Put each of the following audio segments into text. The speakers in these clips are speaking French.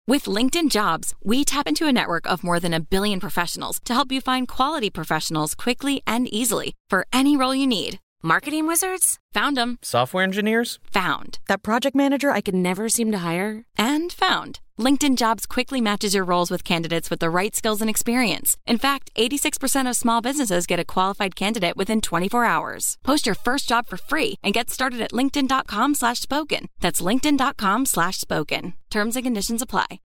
With LinkedIn Jobs, we tap into a network of more than 1 billion professionals to help you find quality professionals quickly and easily for any role you need. Marketing wizards? Found them. Software engineers? Found. That project manager I could never seem to hire? And found. LinkedIn Jobs quickly matches your roles with candidates with the right skills and experience. In fact, 86% of small businesses get a qualified candidate within 24 hours. Post your first job for free and get started at linkedin.com/spoken. That's linkedin.com/spoken. Terms and conditions apply.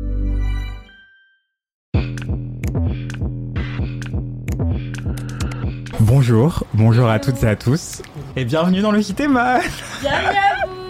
Bonjour à toutes et à tous, et bienvenue dans le JT Mode. Bienvenue à vous.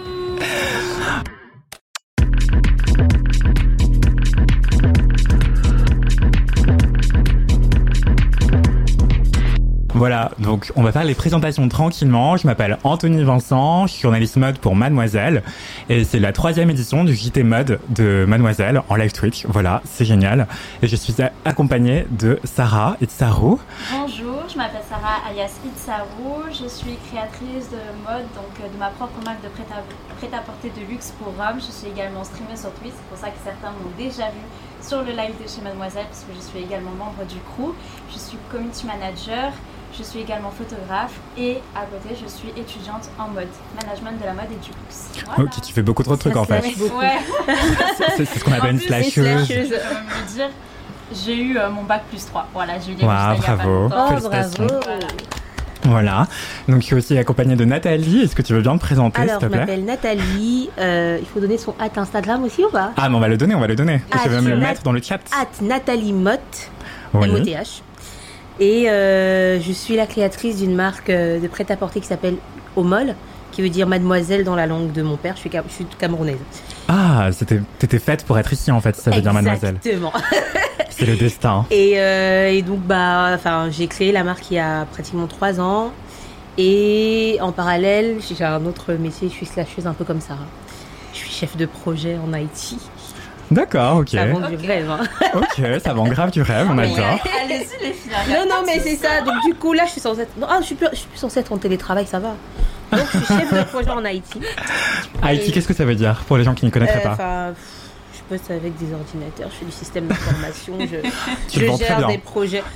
Voilà, donc on va faire les présentations tranquillement. Je m'appelle Anthony Vincent, je suis journaliste mode pour Mademoiselle, et c'est la 3e édition du JT Mode de Mademoiselle en live Twitch. Voilà, c'est génial. Et je suis accompagnée de Sarah Itzarou. Bonjour, je m'appelle Sarah alias Itzarou, je suis créatrice de mode, donc de ma propre marque de prêt-à-porter de luxe pour hommes. Je suis également streameuse sur Twitch, c'est pour ça que certains m'ont déjà vu sur le live de chez Mademoiselle, parce que je suis également membre du crew. Je suis community manager. Je suis également photographe et à côté, je suis étudiante en mode, management de la mode et du luxe. Voilà. Ok, tu fais beaucoup trop de trucs en fait. Ouais. C'est ce qu'on appelle une slasheuse. Je peux me dire, j'ai eu mon bac +3. Voilà, j'ai eu des bravo. Félicitations. Voilà, donc je suis aussi accompagnée de Nathalie. Est-ce que tu veux bien te présenter, s'il te plaît? Alors, je m'appelle Nathalie. Il faut donner son Instagram aussi ou pas? Ah, mais on va le donner. Et je vais même le mettre dans le chat. @Nathalie Motte, oui. MOTH. Et je suis la créatrice d'une marque de prêt-à-porter qui s'appelle Omol, qui veut dire mademoiselle dans la langue de mon père. Je suis camerounaise. Ah, t'étais faite pour être ici en fait, ça veut dire mademoiselle. Exactement. C'est le destin. Et donc, j'ai créé la marque il y a pratiquement 3 ans. Et en parallèle, j'ai un autre métier, je suis slasheuse un peu comme Sarah. Je suis chef de projet en IT. D'accord, ok. Ça vend du rêve. Hein. Ok, ça vend grave du rêve, on adore. Allez-y les filles. Non, mais c'est ça. Donc du coup, là, je suis censée être... Non, je suis plus censée être en télétravail, ça va. Donc je suis chef de projet en IT. IT, qu'est-ce que ça veut dire pour les gens qui ne connaîtraient pas? Je bosse avec des ordinateurs, je fais du système d'information, Tu le vends très gère bien. des projets.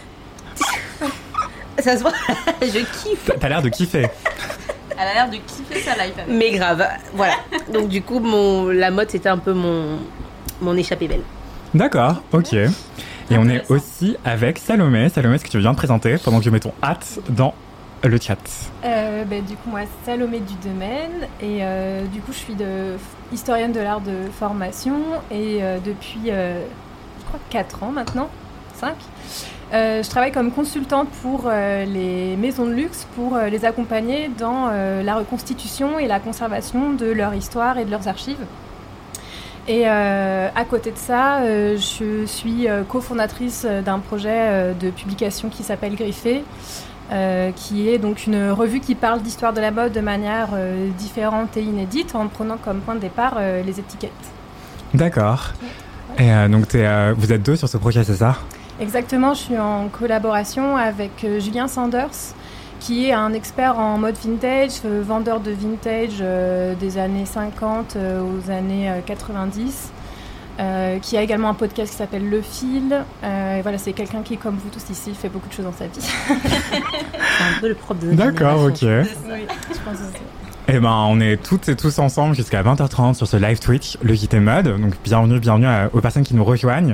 Ça se voit, je kiffe. T'as l'air de kiffer. Elle a l'air de kiffer sa life. Mais grave, voilà. Donc du coup, la mode, c'était un peu mon échappée belle. D'accord, ok. Et on est aussi avec Salomé. Salomé, est-ce que tu veux bien te présenter pendant que je mets ton hâte dans le chat? Du coup, moi, Salomé Dudomaine. Et du coup, je suis historienne de l'art de formation. Et depuis, je crois, 4 ans maintenant, 5. Je travaille comme consultante pour les maisons de luxe pour les accompagner dans la reconstitution et la conservation de leur histoire et de leurs archives. Et à côté de ça, je suis cofondatrice d'un projet de publication qui s'appelle Griffé, qui est donc une revue qui parle d'histoire de la mode de manière différente et inédite, en prenant comme point de départ les étiquettes. D'accord. Et donc vous êtes 2 sur ce projet, c'est ça? Exactement, je suis en collaboration avec Julien Sanders, qui est un expert en mode vintage, vendeur de vintage des années 50 aux années 90, qui a également un podcast qui s'appelle Le Fil. Et voilà, c'est quelqu'un qui, comme vous tous ici, fait beaucoup de choses dans sa vie. C'est un peu le propre de notre D'accord, ok. Oui, je pense aussi. Eh ben, on est toutes et tous ensemble jusqu'à 20h30 sur ce live Twitch, le JT Mode. Donc, bienvenue aux personnes qui nous rejoignent.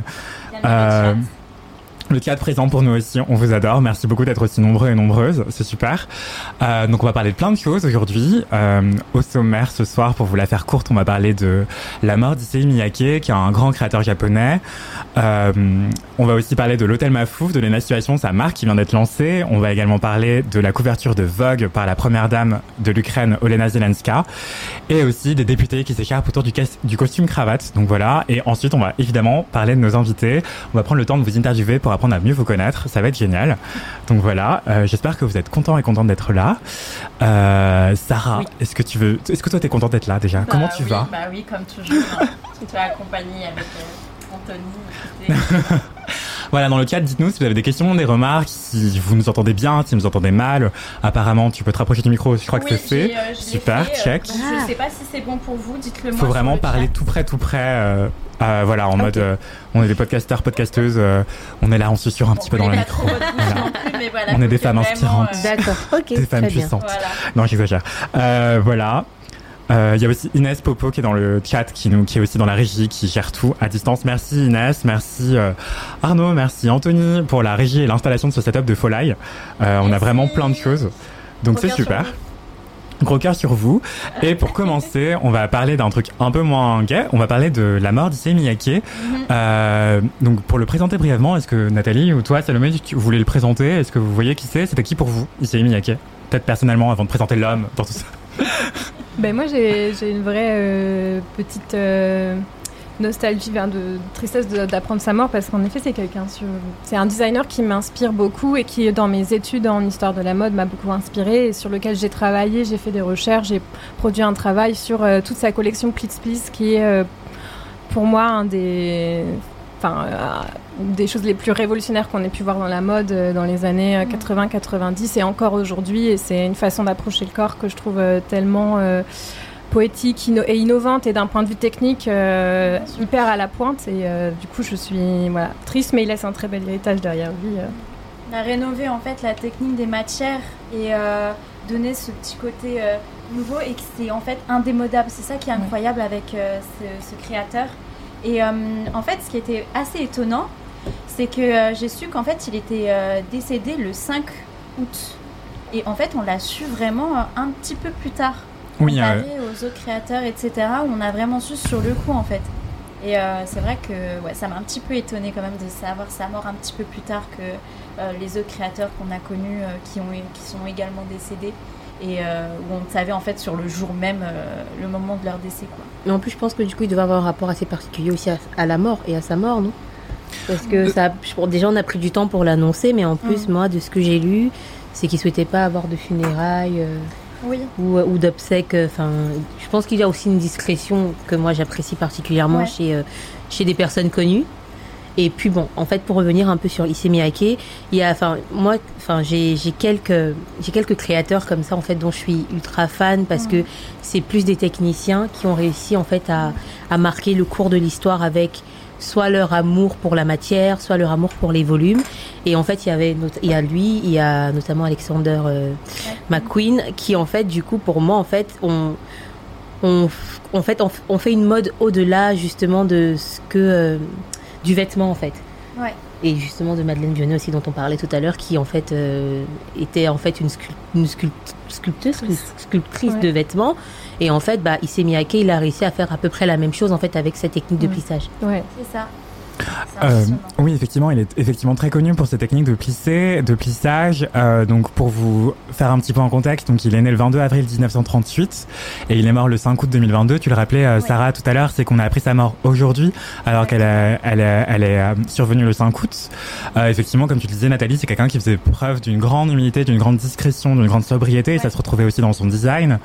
Le chat présent pour nous aussi, on vous adore. Merci beaucoup d'être aussi nombreux et nombreuses, c'est super. Donc on va parler de plein de choses aujourd'hui. Au sommaire ce soir, pour vous la faire courte, on va parler de la mort d'Issei Miyake, qui est un grand créateur japonais. On va aussi parler de l'hôtel Mafouf, de Lena Situation, sa marque qui vient d'être lancée. On va également parler de la couverture de Vogue par la première dame de l'Ukraine, Olena Zelenska, et aussi des députés qui s'écharpent autour du costume cravate. Donc voilà. Et ensuite, on va évidemment parler de nos invités. On va prendre le temps de vous interviewer pour apprendre à mieux vous connaître, ça va être génial. Donc voilà, j'espère que vous êtes contents et contentes d'être là. Sarah, oui. est-ce que toi t'es contente d'être là déjà? Comment tu vas? Bah oui, comme toujours. Tu es accompagnée avec Anthony. Voilà, dans le chat, dites-nous si vous avez des questions, des remarques, si vous nous entendez bien, si vous nous entendez mal. Apparemment, tu peux te rapprocher du micro, je crois que c'est fait. Super, check. Donc, je sais pas si c'est bon pour vous, dites-le moi. Faut vraiment parler tout près. Voilà, en mode, on est des podcasteurs, podcasteuses, on est là, on susurre un petit peu dans le micro. Voilà. On est des femmes inspirantes. D'accord, ok. Des femmes puissantes. Voilà. Non, j'exagère. Voilà. Il y a aussi Inès Popo qui est dans le chat, qui est aussi dans la régie, qui gère tout à distance. Merci Inès, merci Arnaud, merci Anthony pour la régie et l'installation de ce setup de Folai. On a vraiment plein de choses. Donc c'est super. Gros cœur sur vous. Et pour commencer, on va parler d'un truc un peu moins gay. On va parler de la mort d'Issei Miyake. Donc pour le présenter brièvement, est-ce que Nathalie ou toi, Salomé, vous voulez le présenter? Est-ce que vous voyez qui c'est? C'était qui pour vous, Issei Miyake? Peut-être personnellement, avant de présenter l'homme dans tout ça. Ben moi, j'ai une vraie petite nostalgie, de tristesse d'apprendre sa mort, parce qu'en effet, c'est un designer qui m'inspire beaucoup et qui, dans mes études en histoire de la mode, m'a beaucoup inspiré et sur lequel j'ai travaillé, j'ai fait des recherches, j'ai produit un travail sur toute sa collection Pleats Please, qui est pour moi des choses les plus révolutionnaires qu'on ait pu voir dans la mode dans les années 80-90 et encore aujourd'hui. Et c'est une façon d'approcher le corps que je trouve tellement poétique et innovante, et d'un point de vue technique hyper à la pointe. Et du coup, je suis triste, mais il laisse un très bel héritage derrière lui. On a rénové en fait la technique des matières et donné ce petit côté nouveau, et que c'est en fait indémodable. C'est ça qui est incroyable avec ce créateur. Et en fait, ce qui était assez étonnant, c'est que j'ai su qu'en fait, il était décédé le 5 août. Et en fait, on l'a su vraiment un petit peu plus tard. Comparé aux autres créateurs, etc., où on a vraiment su sur le coup, en fait. Et c'est vrai que ça m'a un petit peu étonnée quand même de savoir sa mort un petit peu plus tard que les autres créateurs qu'on a connus qui sont également décédés. Et où on savait en fait sur le jour même le moment de leur décès, quoi. Mais en plus, je pense que du coup, il devait avoir un rapport assez particulier aussi à la mort et à sa mort, non? Parce que déjà, on a pris du temps pour l'annoncer, mais en plus, moi, de ce que j'ai lu, c'est qu'il souhaitait pas avoir de funérailles ou d'obsèques. Je pense qu'il y a aussi une discrétion que moi j'apprécie particulièrement chez des personnes connues. Et puis bon, en fait, pour revenir un peu sur Issei Miyake, j'ai quelques créateurs comme ça en fait dont je suis ultra fan, parce que c'est plus des techniciens qui ont réussi en fait à marquer le cours de l'histoire avec soit leur amour pour la matière, soit leur amour pour les volumes. Et en fait, il y a notamment Alexander McQueen, qui en fait, du coup, pour moi, en fait, on fait une mode au-delà justement de ce que du vêtement en fait. Ouais. Et justement de Madeleine Vionnet aussi, dont on parlait tout à l'heure, qui en fait était en fait une sculptrice de vêtements. Et en fait, Issei Miyake, il a réussi à faire à peu près la même chose en fait avec cette technique de plissage. Ouais, c'est ça. Oui, effectivement, il est effectivement très connu pour ses techniques de plissage. Donc, pour vous faire un petit peu en contexte, donc il est né le 22 avril 1938 et il est mort le 5 août 2022. Tu le rappelais, Sarah, tout à l'heure, c'est qu'on a appris sa mort aujourd'hui, alors qu'elle est survenue le 5 août. Effectivement, comme tu le disais, Nathalie, c'est quelqu'un qui faisait preuve d'une grande humilité, d'une grande discrétion, d'une grande sobriété, et ça se retrouvait aussi dans son design.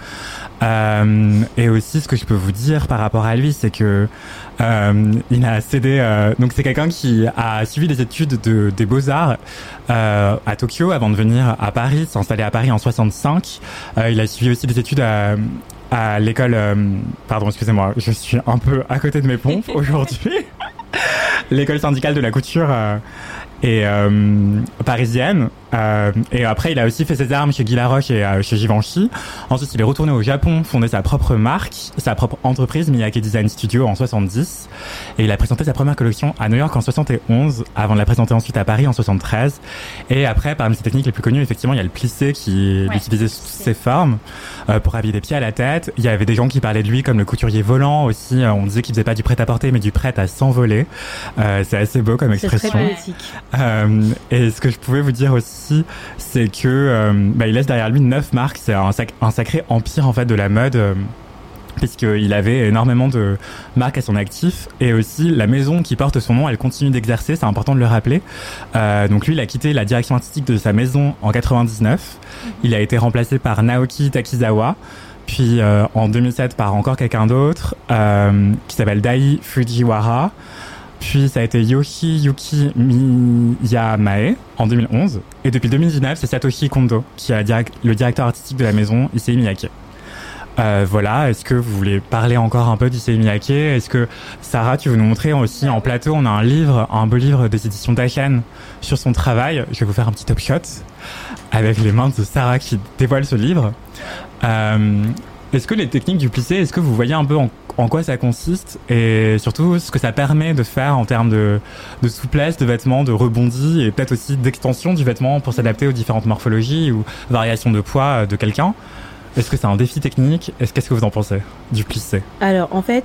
Et aussi, ce que je peux vous dire par rapport à lui, c'est que il a cédé. Donc c'est quelqu'un qui a suivi des études des beaux-arts à Tokyo avant de venir à Paris, s'installer à Paris en 65. Il a suivi aussi des études à l'école. Pardon, excusez-moi, je suis un peu à côté de mes pompes aujourd'hui. L'école syndicale de la couture et parisienne. Et après, il a aussi fait ses armes chez Guy Laroche et chez Givenchy. Ensuite, il est retourné au Japon, fondé sa propre marque, sa propre entreprise, Miyake Design Studio, en 70. Et il a présenté sa première collection à New York en 71, avant de la présenter ensuite à Paris en 73. Et après, parmi ses techniques les plus connues, effectivement, il y a le plissé qui utilisait toutes ses formes pour habiller des pieds à la tête. Il y avait des gens qui parlaient de lui comme le couturier volant aussi. On disait qu'il faisait pas du prêt-à-porter, mais du prêt à s'envoler. C'est assez beau comme expression. C'est très poétique. Et ce que je pouvais vous dire aussi, c'est que il laisse derrière lui 9 marques. C'est un sacré empire en fait de la mode, puisqu'il avait énormément de marques à son actif. Et aussi la maison qui porte son nom, elle continue d'exercer, c'est important de le rappeler. Donc lui, il a quitté la direction artistique de sa maison en 99. Il a été remplacé par Naoki Takizawa, puis en 2007 par encore quelqu'un d'autre qui s'appelle Dai Fujiwara. Puis ça a été Yoshiyuki Miyamae en 2011. Et depuis 2019, c'est Satoshi Kondo qui est le directeur artistique de la maison Issey Miyake. Voilà, est-ce que vous voulez parler encore un peu d'Issey Miyake? Est-ce que Sarah, tu veux nous montrer aussi en plateau, on a un beau livre des éditions Daken sur son travail. Je vais vous faire un petit top shot avec les mains de Sarah qui dévoile ce livre. Est-ce que les techniques du plissé, est-ce que vous voyez un peu en quoi ça consiste et surtout ce que ça permet de faire en termes de souplesse de vêtements, de rebondi et peut-être aussi d'extension du vêtement pour s'adapter aux différentes morphologies ou variations de poids de quelqu'un? Est-ce que c'est un défi technique? Qu'est-ce que vous en pensez du plissé? Alors en fait,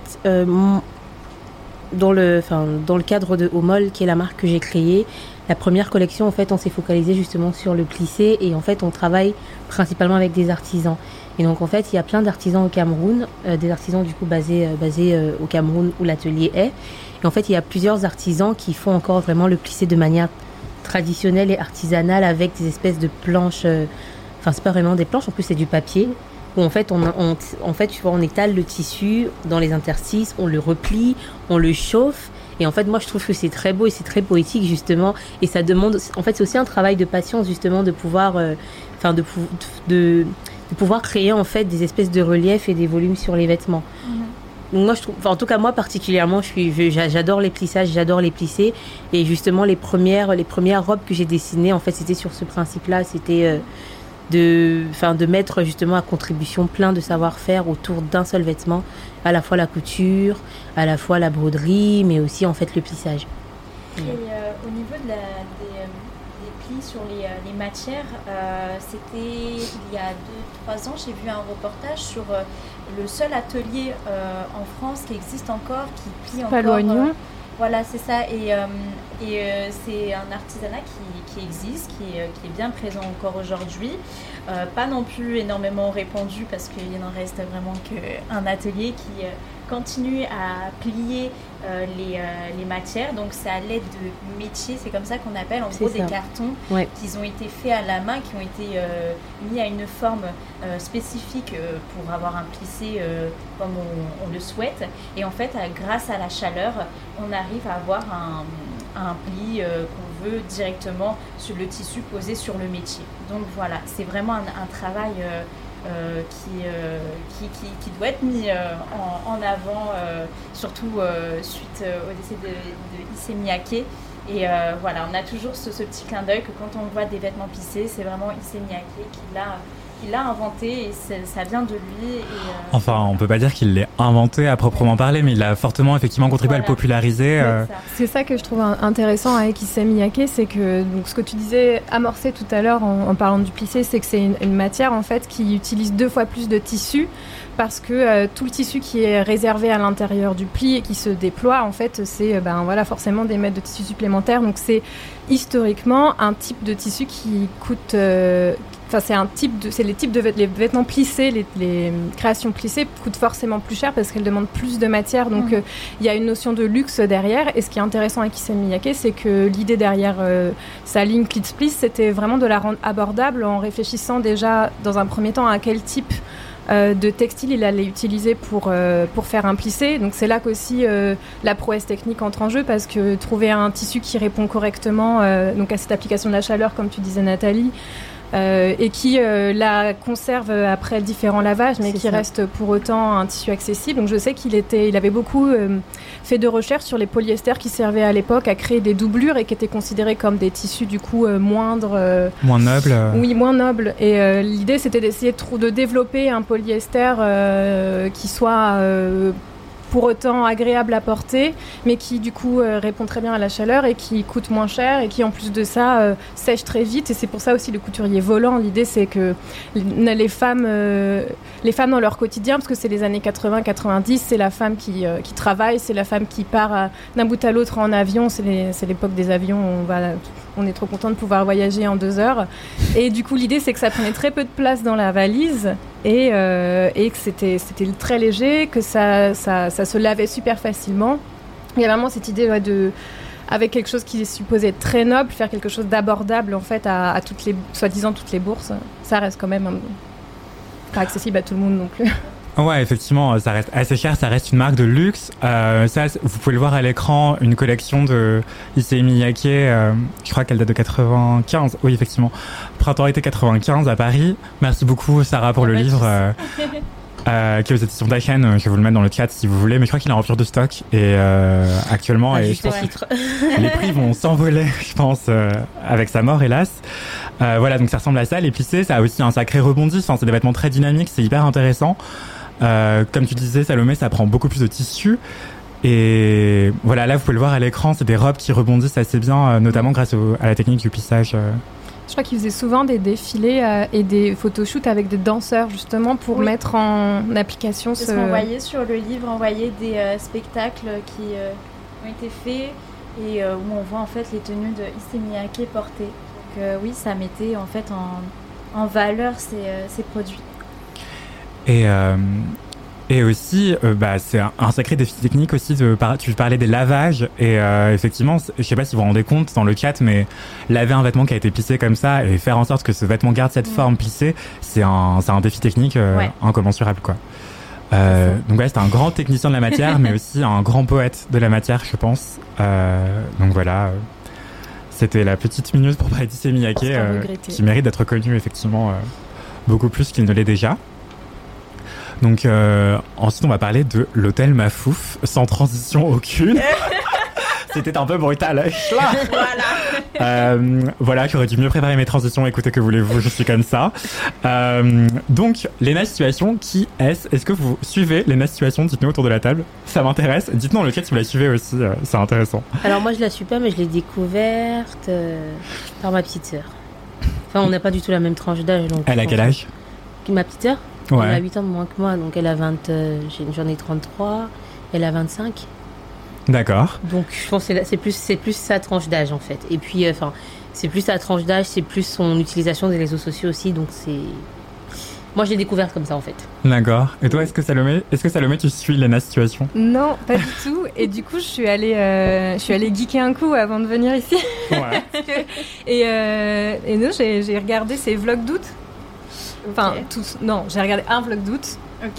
dans le cadre de Homol, qui est la marque que j'ai créée, la première collection, en fait, on s'est focalisé justement sur le plissé et en fait, on travaille principalement avec des artisans. Et donc en fait, il y a plein d'artisans au Cameroun, des artisans du coup basés au Cameroun où l'atelier est. Et en fait, il y a plusieurs artisans qui font encore vraiment le plissé de manière traditionnelle et artisanale avec des espèces de planches. Enfin, c'est pas vraiment des planches, en plus c'est du papier. Où en fait, tu vois, on étale le tissu dans les interstices, on le replie, on le chauffe. Et en fait, moi, je trouve que c'est très beau et c'est très poétique, justement. Et ça demande... En fait, c'est aussi un travail de patience, justement, de pouvoir... de pouvoir créer, en fait, des espèces de reliefs et des volumes sur les vêtements. Donc moi, je trouve... en tout cas, moi, particulièrement, j'adore les plissages, j'adore les plisser. Et justement, les premières robes que j'ai dessinées, en fait, c'était sur ce principe-là. C'était... de mettre justement à contribution plein de savoir-faire autour d'un seul vêtement, à la fois la couture, à la fois la broderie, mais aussi en fait le plissage. Et au niveau des plis sur les matières, c'était il y a 2-3 ans, j'ai vu un reportage sur le seul atelier en France qui existe encore, qui plie encore. Paloignon. Voilà, c'est ça. Et c'est un artisanat qui existe, qui est bien présent encore aujourd'hui. Pas non plus énormément répandu parce qu'il n'en reste vraiment qu'un atelier qui continue à plier les matières. Donc c'est à l'aide de métiers, c'est comme ça qu'on appelle en gros des cartons qui ont été faits à la main, qui ont été mis à une forme spécifique pour avoir un plissé comme on le souhaite. Et en fait, grâce à la chaleur, on arrive à avoir un pli qu'on veut directement sur le tissu posé sur le métier. Donc voilà, c'est vraiment un travail qui doit être mis en avant, surtout suite au décès de Issey Miyake. Et voilà, on a toujours ce petit clin d'œil que quand on voit des vêtements plissés, c'est vraiment Issey Miyake qui l'a inventé et ça vient de lui. Enfin, on peut pas dire qu'il l'ait inventé à proprement parler, mais il a fortement effectivement contribué à le populariser. C'est ça que je trouve intéressant avec Issey Miyake, c'est que donc, ce que tu disais, amorcé tout à l'heure en parlant du plissé, c'est que c'est une matière en fait qui utilise 2 fois plus de tissu. Parce que tout le tissu qui est réservé à l'intérieur du pli et qui se déploie, en fait, c'est forcément des mètres de tissu supplémentaires. Donc c'est historiquement un type de tissu qui coûte... les vêtements plissés, les créations plissées coûtent forcément plus cher parce qu'elles demandent plus de matière. Donc il y a une notion de luxe derrière. Et ce qui est intéressant avec Issey Miyake, c'est que l'idée derrière sa ligne Klits Pliss, c'était vraiment de la rendre abordable en réfléchissant déjà dans un premier temps à quel type de textile il allait utiliser pour faire un plissé. Donc c'est là qu'aussi la prouesse technique entre en jeu, parce que trouver un tissu qui répond correctement donc à cette application de la chaleur, comme tu disais Nathalie, et qui la conserve après différents lavages, mais qui reste pour autant un tissu accessible. Donc je sais qu'il avait beaucoup fait de recherches sur les polyesters qui servaient à l'époque à créer des doublures et qui étaient considérés comme des tissus du coup moindres. Moins nobles. Oui, moins nobles. Et l'idée c'était d'essayer de développer un polyester qui soit... pour autant agréable à porter, mais qui du coup répond très bien à la chaleur et qui coûte moins cher et qui en plus de ça sèche très vite. Et c'est pour ça aussi le couturier volant. L'idée c'est que les femmes dans leur quotidien, parce que c'est les années 80-90, c'est la femme qui travaille, c'est la femme qui part d'un bout à l'autre en avion. C'est l'époque des avions, on est trop content de pouvoir voyager en 2 heures. Et du coup l'idée c'est que ça prenait très peu de place dans la valise et que c'était très léger, que ça se lavait super facilement. Il y a vraiment cette idée avec quelque chose qui est supposé être très noble, faire quelque chose d'abordable en fait à soi-disant toutes les bourses. Ça reste quand même pas accessible à tout le monde non plus. Ouais, effectivement, ça reste assez cher, ça reste une marque de luxe. Ça, vous pouvez le voir à l'écran, une collection de Issey Miyake, je crois qu'elle date de 95. Oui, effectivement. Printemps-été 95 à Paris. Merci beaucoup, Sarah, pour le livre. Qui est aux éditions Daken, je vais vous le mettre dans le chat si vous voulez, mais je crois qu'il est en rupture de stock et actuellement et je pense que les prix vont s'envoler, je pense, avec sa mort hélas. Voilà, donc ça ressemble à ça, les plissés, ça a aussi un sacré rebondi, enfin, c'est des vêtements très dynamiques, c'est hyper intéressant. Comme tu disais, Salomé, ça prend beaucoup plus de tissu. Et voilà, là vous pouvez le voir à l'écran, c'est des robes qui rebondissent assez bien, notamment grâce à la technique du plissage. Je crois qu'ils faisaient souvent des défilés et des photoshoots avec des danseurs justement pour mettre en application Parce qu'on voyait sur le livre, on voyait des spectacles qui ont été faits et où on voit en fait les tenues de Issey Miyake portées. Donc oui, ça mettait en fait en valeur ces produits. Et aussi, c'est un sacré défi technique aussi. Tu parlais des lavages et effectivement, je sais pas si vous vous rendez compte dans le chat, mais laver un vêtement qui a été plissé comme ça et faire en sorte que ce vêtement garde cette forme plissée, c'est un défi technique incommensurable, quoi. Donc ouais, c'est un grand technicien de la matière, mais aussi un grand poète de la matière, je pense. Donc voilà, c'était la petite minute pour parler d'Issey Miyake, qui mérite d'être connu effectivement beaucoup plus qu'il ne l'est déjà. Donc ensuite on va parler de l'hôtel Mafouf, sans transition aucune. C'était un peu brutal. Voilà, j'aurais dû mieux préparer mes transitions. Écoutez, que voulez-vous, je suis comme ça. Donc, Léna Situation, qui est-ce? Est-ce que vous suivez Léna Situation? Dites-nous autour de la table. Ça m'intéresse. Dites-nous dans le chat si vous la suivez aussi. C'est intéressant. Alors moi, je la suis pas, mais je l'ai découverte par ma petite sœur. Enfin, on n'a pas du tout la même tranche d'âge. Donc, elle a quel âge? Ma petite sœur? Ouais. Elle a 8 ans de moins que moi, donc elle a 20... j'en ai 33, elle a 25. D'accord. Donc je pense que c'est plus sa tranche d'âge en fait. Et puis c'est plus sa tranche d'âge, c'est plus son utilisation des réseaux sociaux aussi. Donc c'est... Moi je l'ai découverte comme ça en fait. D'accord. Et toi, est-ce que Salomé tu suis Léna Situation? Non, pas du tout. Et du coup je suis allée geeker un coup avant de venir ici. Ouais. et non, j'ai regardé ses vlogs d'août. Enfin, tous. Non, j'ai regardé un vlog d'août. Ok.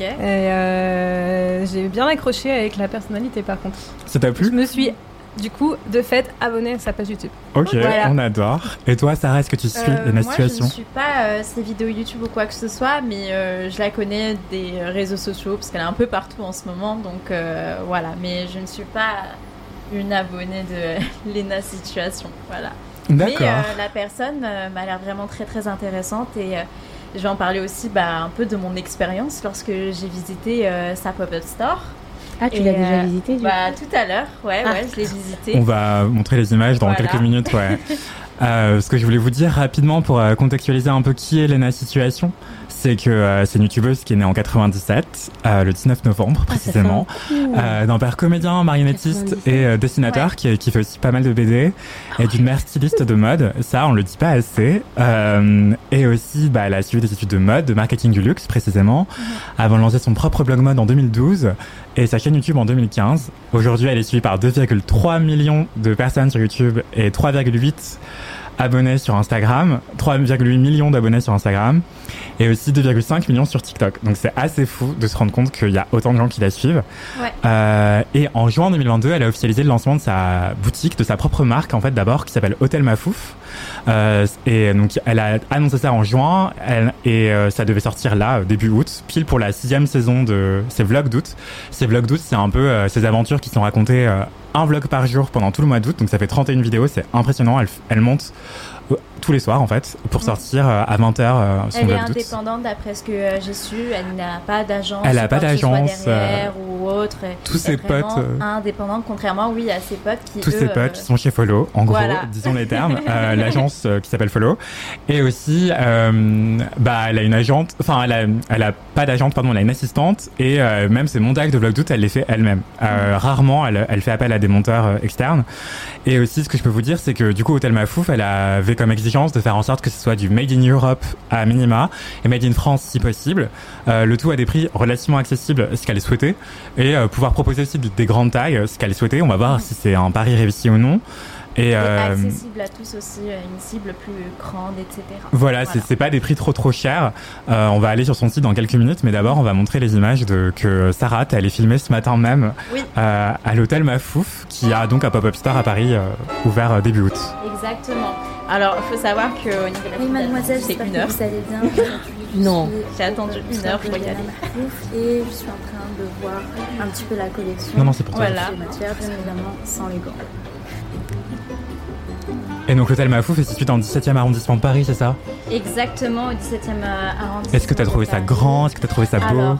Et j'ai bien accroché avec la personnalité par contre. Ça t'a plu? Je me suis, du coup, de fait, abonnée à sa page YouTube. Ok, voilà. On adore. Et toi, Sarah, est-ce que tu suis Léna Situation? Moi, je ne suis pas ses vidéos YouTube ou quoi que ce soit, mais je la connais des réseaux sociaux parce qu'elle est un peu partout en ce moment. Donc voilà, mais je ne suis pas une abonnée de Léna Situation. Voilà. D'accord. Mais la personne m'a l'air vraiment très très intéressante et je vais en parler aussi un peu de mon expérience lorsque j'ai visité sa pop-up store. Ah, tu l'as déjà visité tout à l'heure, ouais, je l'ai visité. On va montrer les images dans quelques minutes, ouais. Ce que je voulais vous dire rapidement pour contextualiser un peu qui est Léna Situation, c'est que c'est une youtubeuse qui est née en 97, le 19 novembre précisément, d'un père comédien, marionnettiste et dessinateur qui fait aussi pas mal de BD, et d'une mère styliste de mode. Ça, on le dit pas assez. Et aussi, elle a suivi des études de mode, de marketing du luxe précisément, avant de lancer son propre blog mode en 2012 et sa chaîne YouTube en 2015. Aujourd'hui, elle est suivie par 2,3 millions de personnes sur YouTube et 3,8 abonnés sur Instagram, 3,8 millions d'abonnés sur Instagram et aussi 2,5 millions sur TikTok. Donc c'est assez fou de se rendre compte qu'il y a autant de gens qui la suivent. Ouais. Et en juin 2022, elle a officialisé le lancement de sa boutique, de sa propre marque en fait d'abord, qui s'appelle Hôtel Mafouf. Et donc elle a annoncé ça en juin et ça devait sortir là début août, pile pour la 6e saison de ses vlogs d'août. Ces vlogs d'août, c'est un peu ses aventures qui sont racontées un vlog par jour pendant tout le mois d'août, donc ça fait 31 vidéos, c'est impressionnant. Elle monte tous les soirs en fait pour sortir à 20h son vlog d'août. Elle est indépendante d'après ce que j'ai su, elle n'a pas d'agence. Elle n'a pas d'agence derrière ou autre. Tous ses potes indépendante, contrairement à ses potes qui tous ses potes qui sont chez Follow, en gros, disons les termes, l'agence qui s'appelle Follow. Et aussi elle a une agente, enfin elle a pas d'agente, pardon, elle a une assistante et même ses montages de vlog d'août, elle les fait elle-même. Rarement elle fait appel à des monteurs externes. Et aussi ce que je peux vous dire, c'est que du coup Hôtel Mafouf, elle avait comme exigence de faire en sorte que ce soit du Made in Europe à minima et Made in France si possible, le tout à des prix relativement accessibles, ce qu'elle souhaitait, et pouvoir proposer aussi des grandes tailles, ce qu'elle souhaitait. On va voir si c'est un pari réussi ou non. Et accessible à tous aussi, une cible plus grande, etc. Voilà. C'est pas des prix trop chers. On va aller sur son site dans quelques minutes, mais d'abord on va montrer les images que Sarah est allée filmer ce matin même à l'hôtel Mafouf, qui a donc un pop-up store à Paris ouvert début août. Exactement. Alors, il faut savoir qu'au niveau de la mademoiselle, c'est 1 heure. vous allez bien. Non. J'ai attendu 1 heure pour y aller. Et je suis en train de voir un petit peu la collection. Non, c'est pour toi. Voilà. Les matières, bien évidemment, sans les gants. Et donc l'hôtel Mafouf est situé dans le 17e arrondissement de Paris, c'est ça? Exactement, au 17e arrondissement. Est-ce que tu as trouvé ça grand? Est-ce que tu as trouvé ça beau? Alors,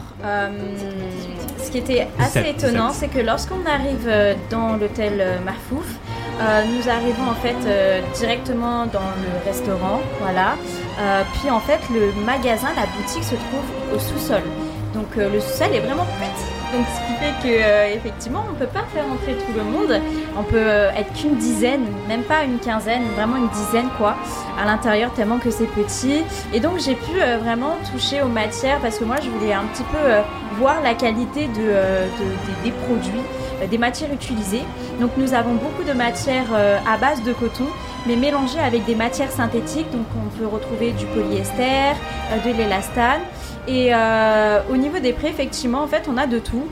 ce qui était assez étonnant, c'est que lorsqu'on arrive dans l'hôtel Mafouf, nous arrivons en fait directement dans le restaurant, voilà. Puis en fait, le magasin, la boutique se trouve au sous-sol. Donc le sous-sol est vraiment petit. Donc ce qui fait que effectivement, on peut pas faire entrer tout le monde. On peut être qu'une dizaine, même pas une quinzaine, vraiment une dizaine quoi, à l'intérieur tellement que c'est petit. Et donc j'ai pu vraiment toucher aux matières parce que moi je voulais un petit peu voir la qualité des produits, des matières utilisées. Donc nous avons beaucoup de matières à base de coton, mais mélangées avec des matières synthétiques. Donc on peut retrouver du polyester, de l'élastane. Et au niveau des prix, effectivement, en fait, on a de tout.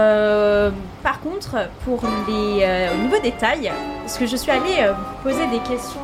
Par contre, au niveau des tailles, parce que je suis allée poser des questions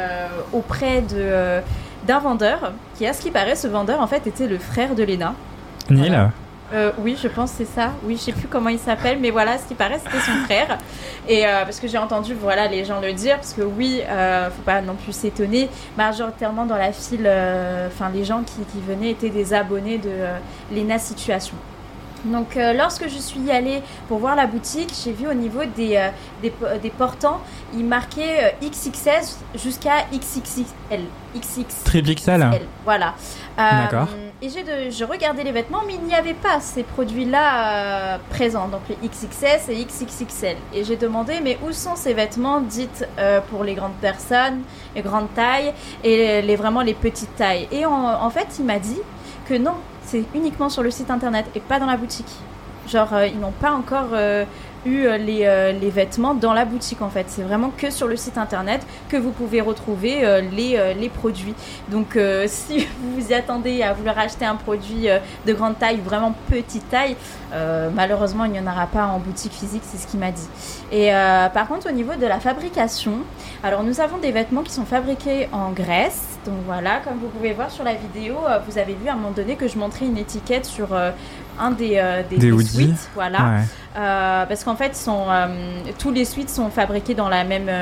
auprès d'un vendeur, qui, à ce qui paraît, ce vendeur, en fait, était le frère de Léna. Neil voilà. Oui, je pense que c'est ça. Oui, je sais plus comment il s'appelle, mais voilà, ce qui paraît, c'était son frère. Et parce que j'ai entendu, voilà, les gens le dire, parce que oui, faut pas non plus s'étonner. Majoritairement dans la file, les gens qui venaient étaient des abonnés de Léna Situation. Donc, lorsque je suis allée pour voir la boutique, j'ai vu au niveau des portants, il marquait XXS jusqu'à XXL. Triple XL. Voilà. D'accord. Et je regardais les vêtements, mais il n'y avait pas ces produits-là présents, donc les XXS et XXXL. Et j'ai demandé, mais où sont ces vêtements dites pour les grandes personnes, les grandes tailles et vraiment les petites tailles? Et en fait, il m'a dit que non, c'est uniquement sur le site internet et pas dans la boutique. Genre, ils n'ont pas encore eu les vêtements dans la boutique en fait. C'est vraiment que sur le site internet que vous pouvez retrouver les produits. Donc si vous vous y attendez à vouloir acheter un produit de grande taille, vraiment petite taille, malheureusement il n'y en aura pas en boutique physique, c'est ce qu'il m'a dit. Et par contre au niveau de la fabrication, alors nous avons des vêtements qui sont fabriqués en Grèce. Donc voilà, comme vous pouvez voir sur la vidéo, vous avez vu à un moment donné que je montrais une étiquette sur un des sweats, voilà. Ouais. Parce qu'en fait, tous les sweats sont fabriqués dans la même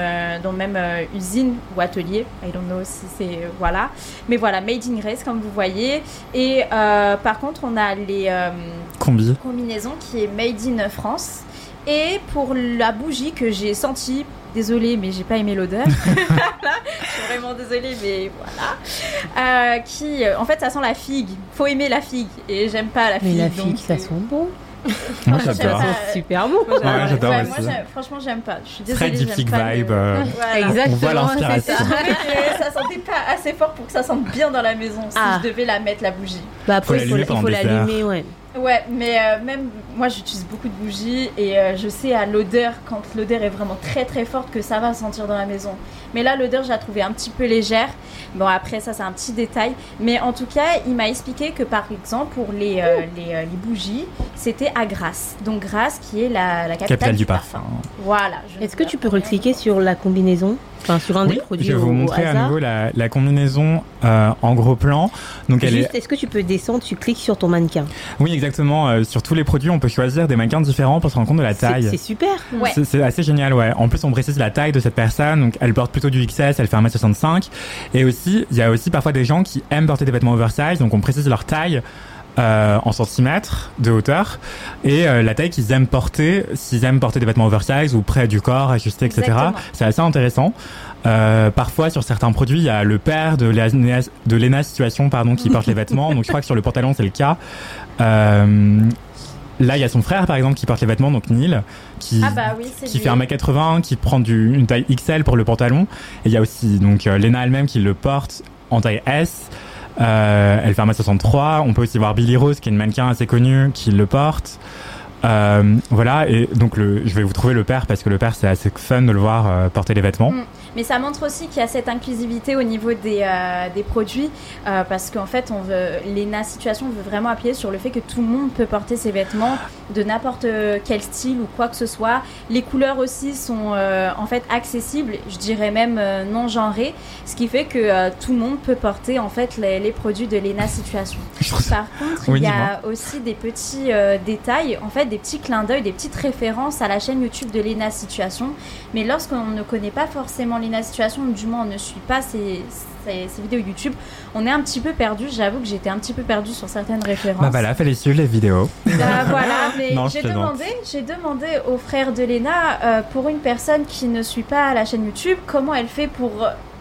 usine ou atelier. I don't know si c'est voilà, mais voilà, made in Grèce comme vous voyez. Et par contre, on a les combinaisons qui est made in France. Et pour la bougie que j'ai sentie, désolée, mais j'ai pas aimé l'odeur. Je suis vraiment désolée, mais voilà. En fait, ça sent la figue. Faut aimer la figue. Et j'aime pas la figue. Mais la figue, ça sent bon. Moi, j'adore. C'est super bon. Ouais, j'adore aussi. Moi, franchement, j'aime pas. Je suis désolée. Très deep fig vibe. Voilà. Exactement. On voit l'inspiration. Ça sentait pas assez fort pour que ça sente bien dans la maison. Si je devais la mettre, la bougie. Bah après, il faut l'allumer, ouais. Ouais, mais même moi j'utilise beaucoup de bougies et je sais à l'odeur, quand l'odeur est vraiment très très forte, que ça va sentir dans la maison. Mais là l'odeur je la trouvais un petit peu légère. Bon après ça c'est un petit détail, mais en tout cas il m'a expliqué que par exemple pour les bougies c'était à Grasse. Donc Grasse qui est la capitale du parfum. Voilà. Est-ce que tu peux recliquer sur la combinaison? Enfin, sur un des produits. Je vais vous montrer à nouveau la combinaison en gros plan. Donc est-ce que tu peux descendre, tu cliques sur ton mannequin? Oui, exactement. Sur tous les produits, on peut choisir des mannequins différents pour se rendre compte de la taille. C'est super. Ouais. C'est assez génial, ouais. En plus, on précise la taille de cette personne. Donc, elle porte plutôt du XS, elle fait 1m65. Et aussi, il y a aussi parfois des gens qui aiment porter des vêtements oversize. Donc, on précise leur taille en centimètres de hauteur et la taille qu'ils aiment porter, s'ils aiment porter des vêtements oversize ou près du corps, ajustés, etc. Exactement. C'est assez intéressant. Parfois, sur certains produits, il y a le père de Léna Situation, qui porte les vêtements. Donc, je crois que sur le pantalon, c'est le cas. Là, il y a son frère, par exemple, qui porte les vêtements, donc Neil, qui fait 1m80, qui prend une taille XL pour le pantalon. Et il y a aussi donc Léna elle-même qui le porte en taille S. Elle fait 1m63. On peut aussi voir Billy Rose, qui est une mannequin assez connue, qui le porte. Voilà, et donc je vais vous trouver le père parce que le père c'est assez fun de le voir porter les vêtements. Mais ça montre aussi qu'il y a cette inclusivité au niveau des produits parce qu'en fait Léna Situation veut vraiment appuyer sur le fait que tout le monde peut porter ses vêtements de n'importe quel style ou quoi que ce soit. Les couleurs aussi sont en fait accessibles, je dirais même non genrées, ce qui fait que tout le monde peut porter en fait les produits de Léna Situation. Par contre, il y a aussi des petits détails, en fait des petits clins d'œil, des petites références à la chaîne YouTube de Léna Situation. Mais lorsqu'on ne connaît pas forcément Léna Situation, du moins on ne suit pas ses vidéos YouTube, on est un petit peu perdu. J'avoue que j'étais un petit peu perdue sur certaines références. Bah voilà, fallait suivre les vidéos. Voilà, mais non, j'ai demandé au frère de Léna, pour une personne qui ne suit pas la chaîne YouTube, comment elle fait pour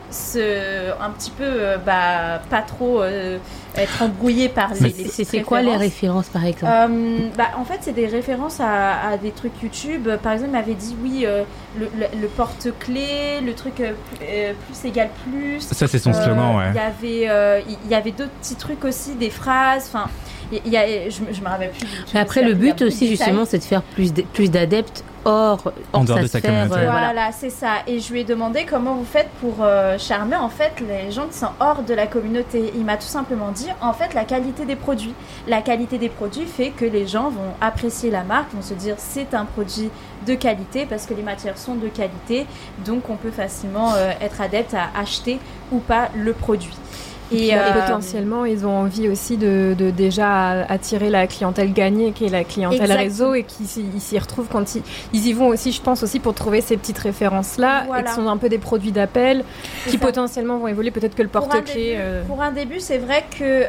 un petit peu pas trop être embrouillé par les c'est quoi les références par exemple? En fait c'est des références à des trucs YouTube. Par exemple, elle m'avait dit le porte-clés, le truc plus égale plus, ça c'est son slogan. Ouais. Il y avait d'autres petits trucs aussi, des phrases, enfin je me rappelle plus. Mais après le but aussi justement c'est de faire plus d'adeptes hors dehors de sa communauté. Voilà, c'est ça. Et je lui ai demandé comment vous faites pour charmer en fait les gens qui sont hors de la communauté. Il m'a tout simplement dit en fait la qualité des produits. La qualité des produits fait que les gens vont apprécier la marque, vont se dire c'est un produit de qualité parce que les matières sont de qualité, donc on peut facilement être adepte à acheter ou pas le produit. Et potentiellement, ils ont envie aussi de déjà attirer la clientèle gagnée, qui est la clientèle réseau, et qui s'y retrouvent quand ils y vont aussi, je pense, aussi pour trouver ces petites références-là, et qui sont un peu des produits d'appel, qui potentiellement vont évoluer, peut-être que le porte-clés... Pour un début, c'est vrai que...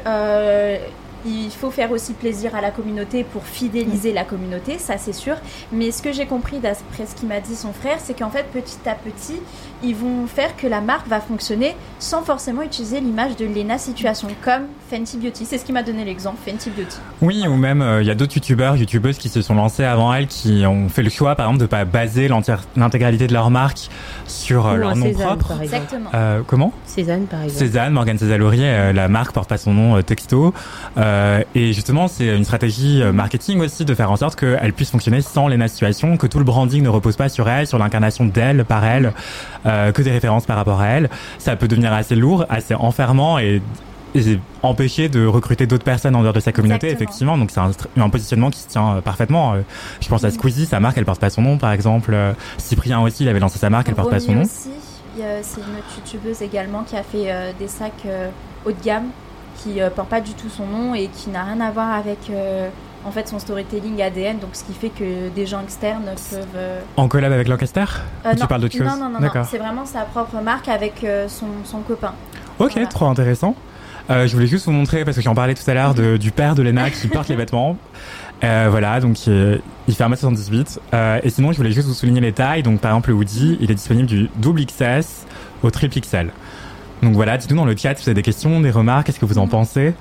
il faut faire aussi plaisir à la communauté pour fidéliser la communauté, ça c'est sûr. Mais ce que j'ai compris d'après ce qu'il m'a dit son frère, c'est qu'en fait petit à petit, ils vont faire que la marque va fonctionner sans forcément utiliser l'image de Léna Situation, comme Fenty Beauty. C'est ce qui m'a donné l'exemple, Fenty Beauty. Oui, ou même il y a d'autres youtubeuses qui se sont lancées avant elle, qui ont fait le choix par exemple de pas baser l'intégralité de leur marque sur leur nom propre. Exactement. Comment ? Cézanne par exemple. Cézanne, Morgane César-Laurier, la marque porte pas son nom texto. Et justement, c'est une stratégie marketing aussi de faire en sorte qu'elle puisse fonctionner sans Léna Situation, que tout le branding ne repose pas sur elle, sur l'incarnation d'elle, par elle, que des références par rapport à elle. Ça peut devenir assez lourd, assez enfermant et empêcher de recruter d'autres personnes en dehors de sa communauté. Exactement. Effectivement. Donc c'est un positionnement qui se tient parfaitement. Je pense à Squeezie, sa marque, elle porte pas son nom, par exemple. Cyprien aussi, il avait lancé sa marque, elle porte pas son nom. Aussi, c'est une autre youtubeuse également qui a fait des sacs haut de gamme, qui porte pas du tout son nom et qui n'a rien à voir avec en fait son storytelling ADN, donc ce qui fait que des gens externes peuvent... En collab avec Lancaster tu parles d'autre chose? Non, c'est vraiment sa propre marque avec son copain. Ok, voilà. Trop intéressant. Je voulais juste vous montrer, parce que j'en parlais tout à l'heure, du père de Léna qui porte les vêtements. Voilà, donc il fait 1m78. Et sinon, je voulais juste vous souligner les tailles. Donc par exemple, le hoodie, il est disponible du double XS au triple XL. Donc voilà, dites-nous dans le chat si vous avez des questions, des remarques, qu'est-ce que vous en pensez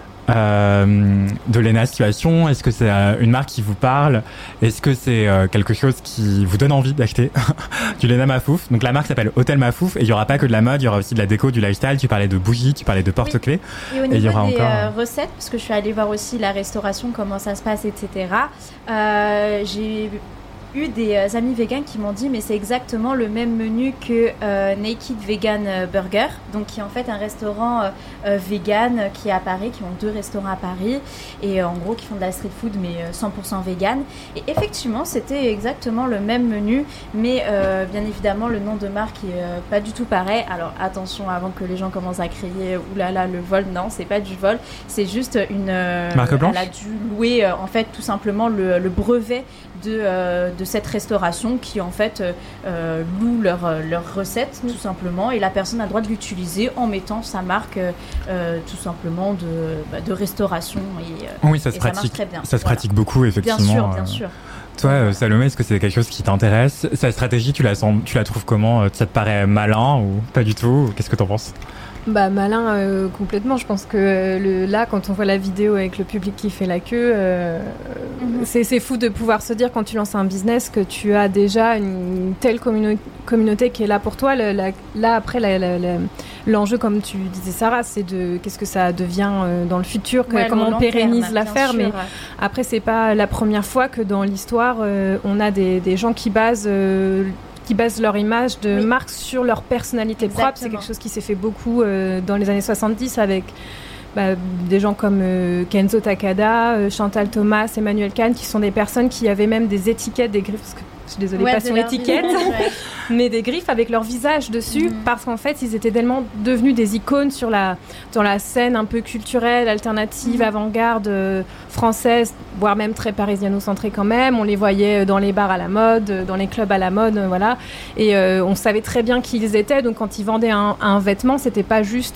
de Léna Situation. Est-ce que c'est une marque qui vous parle? Est-ce que c'est quelque chose qui vous donne envie d'acheter du Léna Mafouf? Donc la marque s'appelle Hôtel Mafouf et il n'y aura pas que de la mode, il y aura aussi de la déco, du lifestyle. Tu parlais de bougies, tu parlais de porte-clés. Oui. Et au niveau des recettes, parce que je suis allée voir aussi la restauration, comment ça se passe, etc. J'ai eu des amis végans qui m'ont dit mais c'est exactement le même menu que Naked Vegan Burger, donc qui est en fait un restaurant vegan qui est à Paris, qui ont 2 restaurants à Paris et en gros qui font de la street food mais 100% vegan. Et effectivement c'était exactement le même menu, mais bien évidemment le nom de marque est pas du tout pareil. Alors attention avant que les gens commencent à crier oulala le vol, non c'est pas du vol, c'est juste une marque blanche. Elle a dû louer en fait tout simplement le brevet de cette restauration qui en fait loue leurs recettes tout simplement, et la personne a le droit de l'utiliser en mettant sa marque tout simplement de restauration et, oui, ça se pratique, marche très bien. Ça se pratique beaucoup effectivement. Bien sûr. Toi, Salomé, est-ce que c'est quelque chose qui t'intéresse? Sa stratégie, tu la trouves comment? Ça te paraît malin ou pas du tout? Qu'est-ce que t'en penses? Bah malin complètement. Je pense que là, quand on voit la vidéo avec le public qui fait la queue, c'est fou de pouvoir se dire quand tu lances un business que tu as déjà une telle communauté qui est là pour toi. Là après, l'enjeu, comme tu disais Sarah, c'est de qu'est-ce que ça devient dans le futur, comment on pérennise l'affaire. Mais après, c'est pas la première fois que dans l'histoire, on a des gens qui basent leur image de marque sur leur personnalité propre. C'est quelque chose qui s'est fait beaucoup dans les années 70 avec des gens comme Kenzo Takada, Chantal Thomas, Emmanuel Kahn, qui sont des personnes qui avaient même des étiquettes, des griffes, parce que je suis désolée, passion étiquette, mais des griffes avec leur visage dessus, parce qu'en fait, ils étaient tellement devenus des icônes dans la scène un peu culturelle, alternative, avant-garde française, voire même très parisiano-centrée quand même. On les voyait dans les bars à la mode, dans les clubs à la mode, voilà. Et on savait très bien qui ils étaient, donc quand ils vendaient un vêtement, c'était pas juste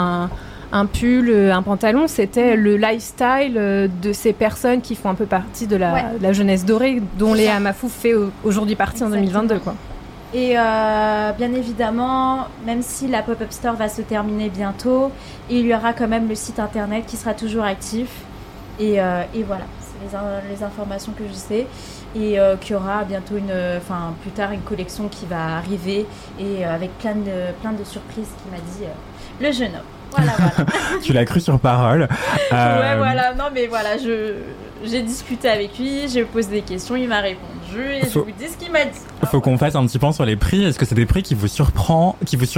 un pull, un pantalon, c'était le lifestyle de ces personnes qui font un peu partie de la jeunesse dorée, dont Léa Mafouf fait aujourd'hui partie en 2022, quoi. Et bien évidemment, même si la pop-up store va se terminer bientôt, il y aura quand même le site internet qui sera toujours actif. Et voilà, c'est les informations que je sais. Et qu'il y aura bientôt plus tard une collection qui va arriver, et avec plein de surprises qui m'a dit le jeune homme. Voilà. Tu l'as cru sur parole. Ouais, voilà. Non, mais voilà, j'ai discuté avec lui, j'ai posé des questions, il m'a répondu, et je vous dis ce qu'il m'a dit. Il faut qu'on fasse un petit point sur les prix. Est-ce que c'est des prix qui vous surprennent,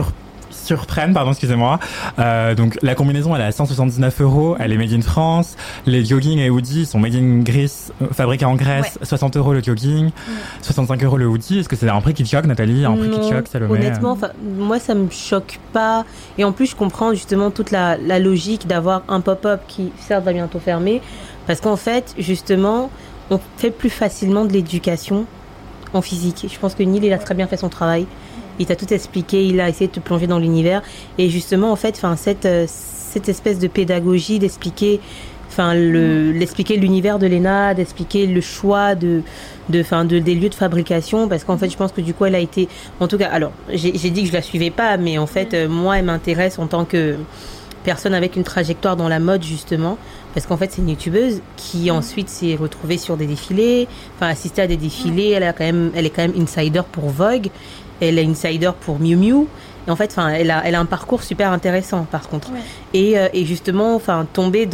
excusez-moi. Donc la combinaison elle est à 179 €, elle est made in France. Les jogging et hoodies sont made in Greece, fabriqués en Grèce. 60 € le jogging, 65 € le hoodie. Est-ce que c'est un prix qui te choque, Nathalie? Un prix qui te choque, Salomé? Honnêtement, moi ça me choque pas. Et en plus je comprends justement toute la logique d'avoir un pop-up qui certes va bientôt fermer, parce qu'en fait justement on fait plus facilement de l'éducation en physique. Je pense que Neil il a très bien fait son travail. Il t'a tout expliqué, il a essayé de te plonger dans l'univers. Et justement, en fait, cette espèce de pédagogie, d'expliquer l'univers de Léna, d'expliquer le choix des lieux de fabrication, parce qu'en fait, je pense que du coup, elle a été... En tout cas, alors, j'ai dit que je la suivais pas, mais en fait, moi, elle m'intéresse en tant que personne avec une trajectoire dans la mode, justement, parce qu'en fait, c'est une youtubeuse qui ensuite s'est retrouvée sur des défilés, assisté à des défilés. Elle est quand même insider pour Vogue. Elle est insider pour Miu Miu. Et en fait, elle a un parcours super intéressant, par contre. Ouais. Et justement, tomber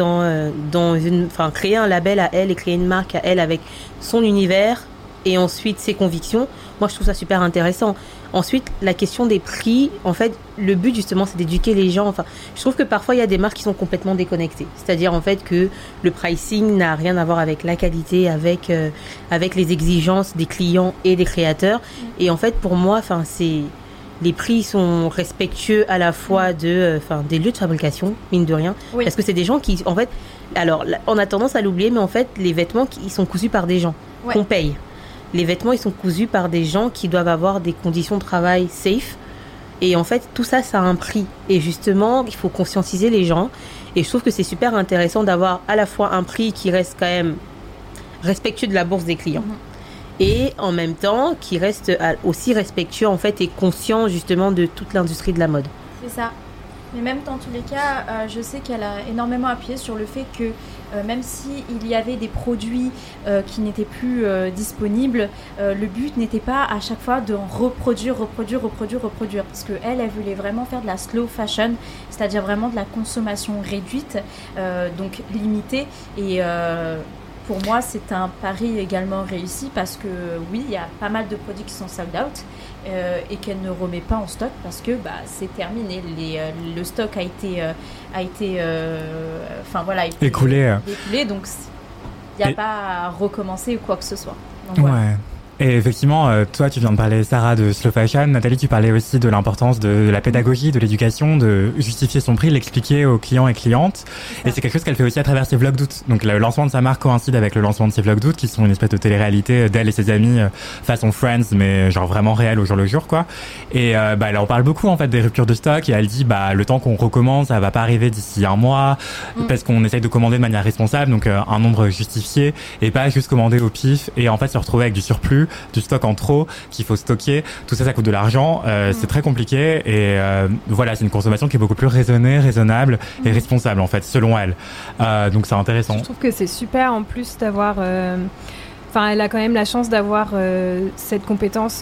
créer un label à elle et créer une marque à elle avec son univers et ensuite ses convictions. Moi, je trouve ça super intéressant. Ensuite, la question des prix, en fait, le but justement, c'est d'éduquer les gens. Je trouve que parfois, il y a des marques qui sont complètement déconnectées. C'est-à-dire, en fait, que le pricing n'a rien à voir avec la qualité, avec les exigences des clients et des créateurs. Et en fait, pour moi, les prix sont respectueux à la fois des lieux de fabrication, mine de rien. Oui. Parce que c'est des gens qui, en fait, alors, on a tendance à l'oublier, mais en fait, les vêtements, ils sont cousus par des gens qu'on paye. Les vêtements, ils sont cousus par des gens qui doivent avoir des conditions de travail safe. Et en fait, tout ça, ça a un prix. Et justement, il faut conscientiser les gens. Et je trouve que c'est super intéressant d'avoir à la fois un prix qui reste quand même respectueux de la bourse des clients. Et en même temps, qui reste aussi respectueux, en fait, et conscient, justement, de toute l'industrie de la mode. C'est ça. Mais même dans tous les cas, je sais qu'elle a énormément appuyé sur le fait que même s'il y avait des produits qui n'étaient plus disponibles, le but n'était pas à chaque fois de reproduire. Parce qu'elle voulait vraiment faire de la slow fashion, c'est-à-dire vraiment de la consommation réduite, donc limitée. Et pour moi, c'est un pari également réussi parce que oui, il y a pas mal de produits qui sont sold out et qu'elle ne remet pas en stock parce que c'est terminé. Le stock a été écoulé. Donc il n'y a pas à recommencer ou quoi que ce soit. Donc, voilà. Et effectivement, toi, tu viens de parler, Sarah, de slow fashion. Nathalie, tu parlais aussi de l'importance de la pédagogie, de l'éducation, de justifier son prix, l'expliquer aux clients et clientes. Et c'est quelque chose qu'elle fait aussi à travers ses vlogs d'août. Donc, le lancement de sa marque coïncide avec le lancement de ses vlogs d'août, qui sont une espèce de télé-réalité d'elle et ses amis, façon Friends, mais genre vraiment réel au jour le jour, quoi. Et elle en parle beaucoup, en fait, des ruptures de stock. Et elle dit, le temps qu'on recommence, ça va pas arriver d'ici un mois, parce qu'on essaye de commander de manière responsable, donc un nombre justifié, et pas juste commander au pif, et en fait se retrouver avec du surplus. du stock en trop qu'il faut stocker. Tout ça, ça coûte de l'argent. C'est très compliqué et voilà, c'est une consommation qui est beaucoup plus raisonnable et responsable en fait, selon elle. Donc c'est intéressant. Je trouve que c'est super en plus d'avoir... elle a quand même la chance d'avoir cette compétence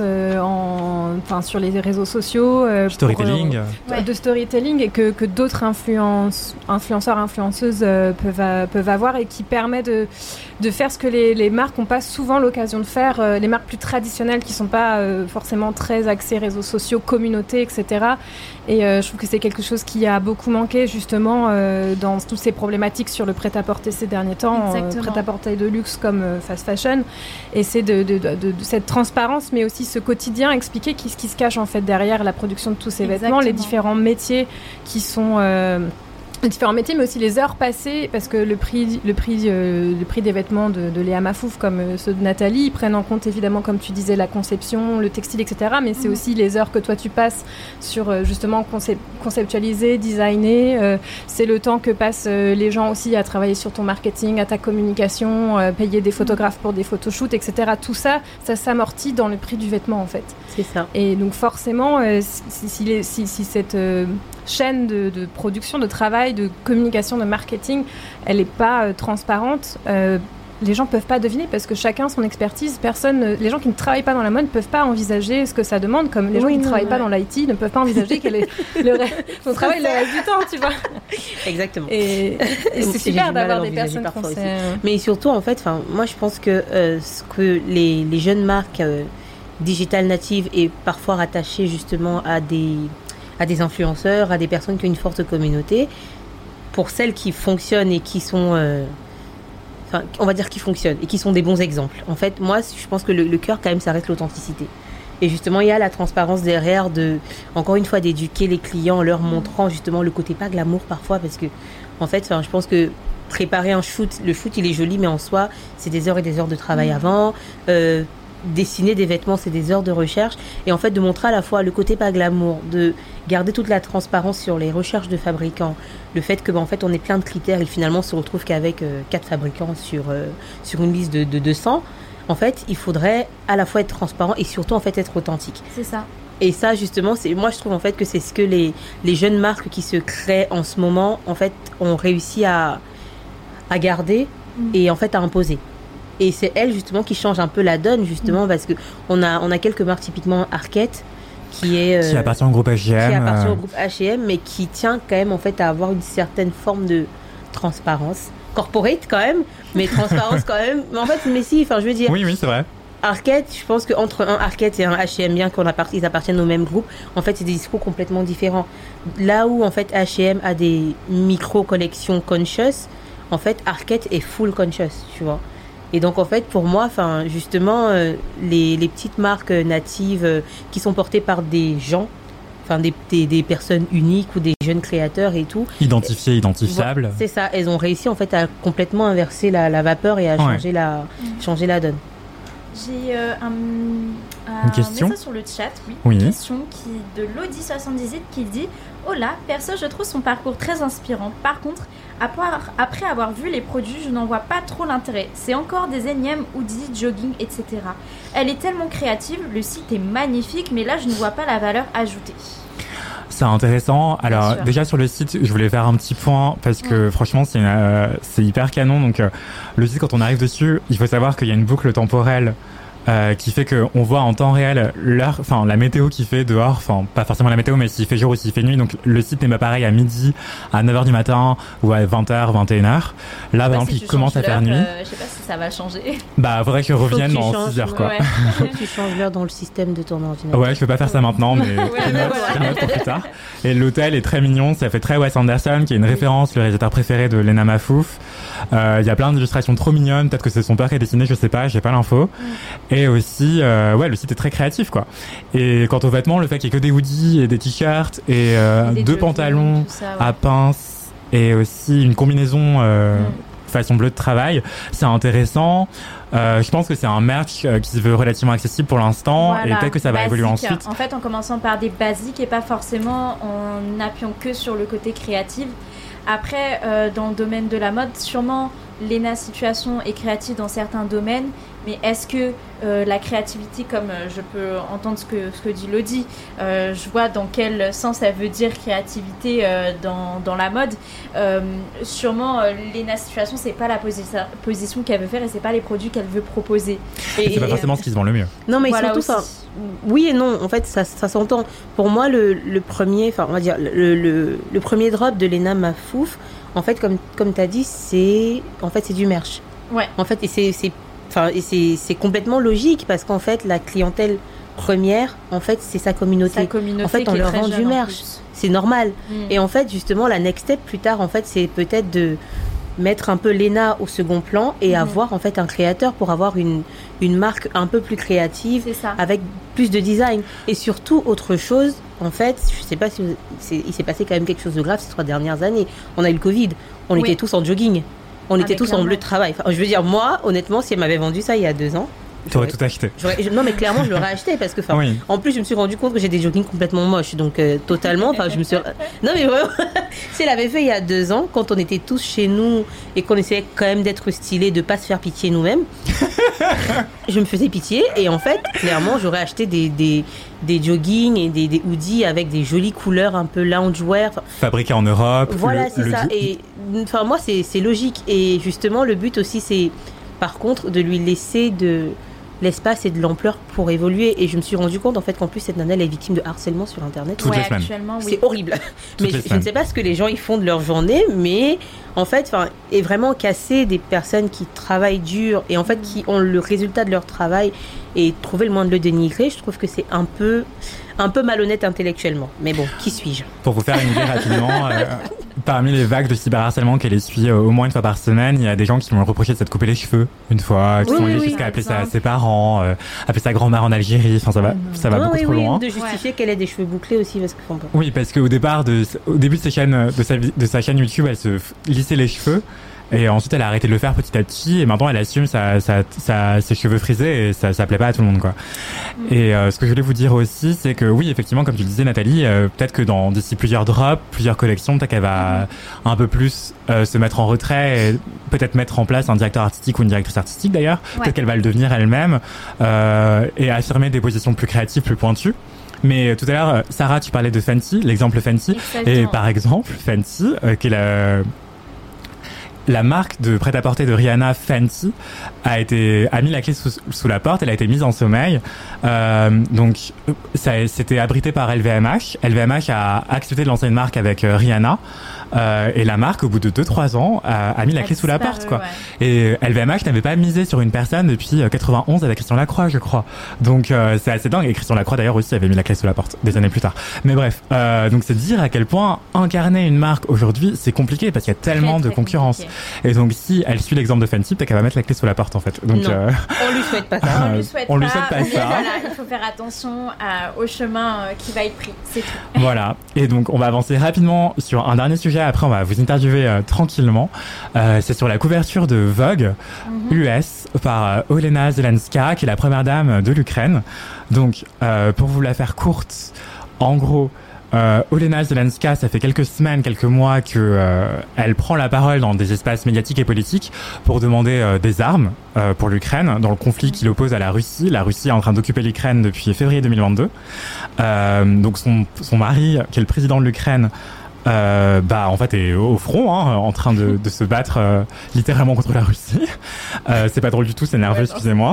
sur les réseaux sociaux. Storytelling. De storytelling et que d'autres influenceurs, influenceuses peuvent avoir et qui permet de faire ce que les marques n'ont pas souvent l'occasion de faire. Les marques plus traditionnelles qui ne sont pas forcément très axées réseaux sociaux, communautés, etc. Et je trouve que c'est quelque chose qui a beaucoup manqué justement dans toutes ces problématiques sur le prêt-à-porter ces derniers temps, prêt-à-porter de luxe comme fast fashion. Et c'est de cette transparence, mais aussi ce quotidien, expliquer ce qui se cache en fait derrière la production de tous ces vêtements, les différents métiers qui sont... les différents métiers, mais aussi les heures passées, parce que le prix des vêtements de Léa Mafouf, comme ceux de Nathalie, ils prennent en compte évidemment, comme tu disais, la conception, le textile, etc. Mais c'est aussi les heures que toi tu passes sur justement conceptualiser, designer. C'est le temps que passent les gens aussi à travailler sur ton marketing, à ta communication, payer des photographes pour des photoshoots, etc. Tout ça, ça s'amortit dans le prix du vêtement en fait. C'est ça. Et donc forcément, si cette chaîne de production, de travail, de communication, de marketing, elle n'est pas transparente, les gens ne peuvent pas deviner parce que chacun son expertise. Les gens qui ne travaillent pas dans la mode ne peuvent pas envisager ce que ça demande, comme les gens qui ne travaillent pas dans l'IT ne peuvent pas envisager quel est son travail le reste du temps, tu vois. Exactement. Et c'est super d'avoir des personnes françaises. Mais surtout, en fait, moi je pense que ce que les jeunes marques digital natives et parfois rattachées justement à des influenceurs, à des personnes qui ont une forte communauté, pour celles qui fonctionnent et qui sont... on va dire qui fonctionnent et qui sont des bons exemples. En fait, moi, je pense que le cœur, quand même, ça reste l'authenticité. Et justement, il y a la transparence derrière encore une fois, d'éduquer les clients en leur montrant justement le côté pas glamour parfois, parce que, en fait, je pense que préparer un shoot, le shoot, il est joli, mais en soi, c'est des heures et des heures de travail avant. Dessiner des vêtements, c'est des heures de recherche, et en fait de montrer à la fois le côté pas glamour, de garder toute la transparence sur les recherches de fabricants, le fait que en fait on ait plein de critères et finalement on se retrouve qu'avec 4 fabricants sur une liste de 200. En fait, il faudrait à la fois être transparent et surtout en fait être authentique. C'est ça. Et ça justement, moi je trouve en fait que c'est ce que les jeunes marques qui se créent en ce moment en fait ont réussi à garder et en fait à imposer. Et c'est elle justement qui change un peu la donne justement parce que on a quelques marques, typiquement Arket qui appartient au groupe H&M, mais qui tient quand même en fait à avoir une certaine forme de transparence corporate quand même, mais transparence quand même. Mais en fait, je veux dire. Oui, c'est vrai. Arket, je pense qu'entre un Arket et un H&M, bien qu'ils appartiennent au même groupe, en fait, c'est des discours complètement différents. Là où en fait H&M a des micro collections conscious, en fait Arket est full conscious, tu vois. Et donc en fait pour moi, justement les petites marques natives qui sont portées par des gens, des personnes uniques ou des jeunes créateurs et tout, identifiés, identifiables. C'est ça, elles ont réussi en fait à complètement inverser la vapeur et à changer la donne. J'ai un question message sur le chat, oui. Une question de Lodi78 qui dit « Oh là, perso, je trouve son parcours très inspirant. Par contre, après avoir vu les produits, je n'en vois pas trop l'intérêt. C'est encore des énièmes hoodies, jogging, etc. Elle est tellement créative, le site est magnifique, mais là, je ne vois pas la valeur ajoutée. » C'est intéressant. Alors déjà sur le site, je voulais faire un petit point parce que franchement c'est hyper canon. Donc le site, quand on arrive dessus, il faut savoir qu'il y a une boucle temporelle qui fait qu'on voit en temps réel l'heure, la météo qui fait dehors, pas forcément la météo, mais s'il fait jour ou s'il fait nuit. Donc le site n'est pas pareil à midi, à 9h du matin ou à 20h, 21h. Là, par exemple, il commence à faire nuit. Je sais pas si ça va changer. Faudrait que je revienne dans 6h, quoi. Ouais. Faut que tu changes l'heure dans le système de ton ordinateur. Ouais, je peux pas faire ça maintenant, mais je note pour plus tard. Et l'hôtel est très mignon, ça fait très Wes Anderson, qui est une référence, le réalisateur préféré de Léa Mafouf. Il y a plein d'illustrations trop mignonnes, peut-être que c'est son père qui a dessiné, je sais pas, j'ai pas l'info. Et aussi, le site est très créatif, quoi. Et quant aux vêtements, le fait qu'il y ait que des hoodies et des t-shirts et 2 pantalons à pince et aussi une combinaison façon bleue de travail, c'est intéressant. Je pense que c'est un merch qui se veut relativement accessible pour l'instant, et peut-être que ça va évoluer ensuite. En fait, en commençant par des basiques et pas forcément en appuyant que sur le côté créatif. Après, dans le domaine de la mode, sûrement Léna Situation est créative dans certains domaines mais est-ce que la créativité, comme je peux entendre ce que dit Lodi, je vois dans quel sens elle veut dire créativité dans la mode. Sûrement, Léna Situation, c'est pas la position qu'elle veut faire et c'est pas les produits qu'elle veut proposer. Et c'est pas forcément ce qui se vend le mieux. Non, mais voilà surtout, oui et non. En fait, ça s'entend. Pour moi, le premier, on va dire le premier drop de Léna Mafouf, en fait, comme tu as dit, c'est du merch. Ouais. En fait, c'est complètement logique parce qu'en fait, la clientèle première, en fait, c'est sa communauté. En fait, on leur vend du merch. C'est normal. Et en fait, justement, la next step plus tard, en fait, c'est peut-être de mettre un peu Léna au second plan et avoir en fait un créateur pour avoir une marque un peu plus créative avec plus de design. Et surtout, autre chose, en fait, je sais pas si il s'est passé quand même quelque chose de grave ces 3 dernières années. On a eu le Covid, on était tous en jogging, on était tous en bleu de travail. Enfin, je veux dire, moi, honnêtement, si elle m'avait vendu ça il y a 2 ans, t'aurais tout acheté. Non, mais clairement, je l'aurais acheté parce que, en plus, je me suis rendu compte que j'ai des joggings complètement moches. Donc, totalement, je me suis. Non, mais vraiment, si elle avait fait il y a 2 ans, quand on était tous chez nous et qu'on essayait quand même d'être stylés, de pas se faire pitié nous-mêmes, je me faisais pitié. Et en fait, clairement, j'aurais acheté des joggings et des hoodies avec des jolies couleurs un peu loungewear. Fabriqués en Europe. Voilà, c'est ça. Et moi, c'est logique. Et justement, le but aussi, c'est par contre de lui laisser de l'espace et de l'ampleur pour évoluer. Et je me suis rendu compte en fait qu'en plus cette nana elle est victime de harcèlement sur internet. Toutes les semaines. C'est horrible. Mais je ne sais pas ce que les gens ils font de leur journée, mais en fait est vraiment casser des personnes qui travaillent dur et en fait qui ont le résultat de leur travail et trouver le moyen de le dénigrer. Je trouve que c'est un peu malhonnête intellectuellement. Mais bon, qui suis-je? Pour vous faire une idée rapidement, parmi les vagues de cyberharcèlement qu'elle essuie au moins une fois par semaine, il y a des gens qui m'ont reproché de s'être coupé les cheveux une fois, qui sont allés jusqu'à appeler ça à ses parents, appeler sa grand-mère en Algérie. Enfin, ça va beaucoup trop loin. De justifier qu'elle ait des cheveux bouclés aussi, parce que. Oui, parce qu'au début de sa chaîne YouTube, elle se lissait les cheveux. Et ensuite, elle a arrêté de le faire petit à petit. Et maintenant, elle assume ses cheveux frisés et ça plaît pas à tout le monde, quoi. Et ce que je voulais vous dire aussi, c'est que oui, effectivement, comme tu le disais, Nathalie, peut-être que d'ici plusieurs drops, plusieurs collections, peut-être qu'elle va un peu plus se mettre en retrait et peut-être mettre en place un directeur artistique ou une directrice artistique, d'ailleurs. Ouais. Peut-être qu'elle va le devenir elle-même et affirmer des positions plus créatives, plus pointues. Mais tout à l'heure, Sarah, tu parlais de Fenty, l'exemple Fenty. Exactement. Et par exemple, Fenty, qui est la marque de prêt-à-porter de Rihanna, Fenty, a mis la clé sous la porte. Elle a été mise en sommeil. Donc, c'était abrité par LVMH. LVMH a accepté de lancer une marque avec Rihanna. Et la marque, au bout de 2-3 ans, a mis la clé sous la porte, quoi. Ouais. Et LVMH n'avait pas misé sur une personne depuis 91 avec Christian Lacroix, je crois. Donc, c'est assez dingue. Et Christian Lacroix, d'ailleurs, aussi avait mis la clé sous la porte des années plus tard. Mais bref, donc c'est dire à quel point incarner une marque aujourd'hui, c'est compliqué parce qu'il y a tellement de concurrence. Compliqué. Et donc, si elle suit l'exemple de Fenty, peut-être qu'elle va mettre la clé sous la porte, en fait. Donc, on lui souhaite pas ça. On lui souhaite pas ça. Voilà, il faut faire attention au chemin qui va être pris. C'est tout. Voilà. Et donc, on va avancer rapidement sur un dernier sujet. Après, on va vous interviewer tranquillement. C'est sur la couverture de Vogue US par Olena Zelenska, qui est la première dame de l'Ukraine. Donc, pour vous la faire courte, en gros, Olena Zelenska, ça fait quelques semaines, quelques mois que elle prend la parole dans des espaces médiatiques et politiques pour demander des armes pour l'Ukraine dans le conflit qui l'oppose à la Russie. La Russie est en train d'occuper l'Ukraine depuis février 2022. Donc son mari, qui est le président de l'Ukraine, en fait est au front, en train de se battre littéralement contre la Russie. C'est pas drôle du tout, c'est nerveux, excusez-moi.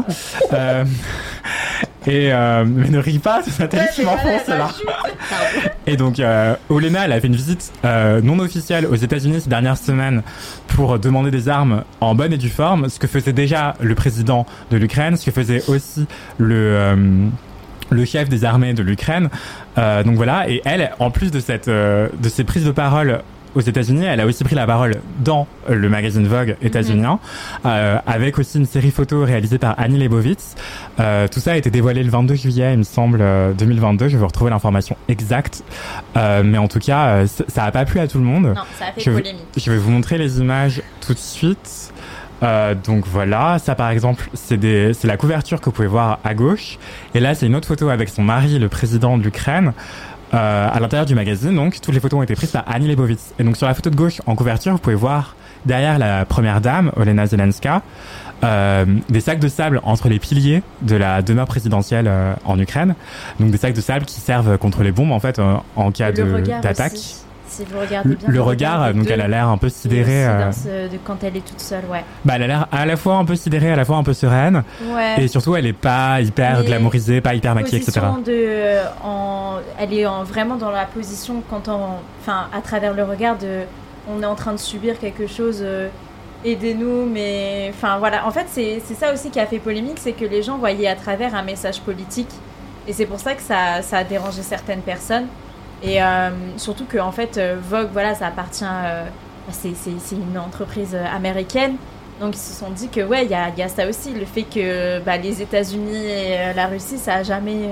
Mais ne ris pas, c'est Nathalie qui m'enfonce là. Et donc Olena, elle a fait une visite non officielle aux États-Unis ces dernières semaines pour demander des armes en bonne et due forme, ce que faisait déjà le président de l'Ukraine, ce que faisait aussi le chef des armées de l'Ukraine. Donc voilà, et elle, en plus de ces prises de parole aux États-Unis, elle a aussi pris la parole dans le magazine Vogue états-unien, avec aussi une série photo réalisée par Annie Leibovitz. Tout ça a été dévoilé le 22 juillet, il me semble, 2022. Je vais vous retrouver l'information exacte. Mais en tout cas, ça a pas plu à tout le monde. Non, ça a fait polémique. Je vais vous montrer les images tout de suite. Donc voilà, ça par exemple, c'est la couverture que vous pouvez voir à gauche. Et là, c'est une autre photo avec son mari, le président de l'Ukraine. à l'intérieur du magazine, donc, toutes les photos ont été prises par Annie Leibovitz. Et donc, sur la photo de gauche, en couverture, vous pouvez voir derrière la première dame, Olena Zelenska, des sacs de sable entre les piliers de la demeure présidentielle en Ukraine. Donc, des sacs de sable qui servent contre les bombes, en fait, en cas d'attaque. Aussi. Si vous regardez bien le regard, donc elle a l'air un peu sidérée. De quand elle est toute seule, ouais. Bah, elle a l'air à la fois un peu sidérée, à la fois un peu sereine. Ouais. Et surtout, elle est pas hyper glamourisée, pas hyper maquillée, etc. Elle est vraiment dans la position à travers le regard on est en train de subir quelque chose, aidez-nous, mais enfin voilà. En fait, c'est ça aussi qui a fait polémique, c'est que les gens voyaient à travers un message politique, et c'est pour ça que ça a dérangé certaines personnes. Et surtout que en fait Vogue, voilà, ça appartient, c'est une entreprise américaine, donc ils se sont dit que ouais, il y a ça aussi, le fait que les États-Unis et la Russie, ça a jamais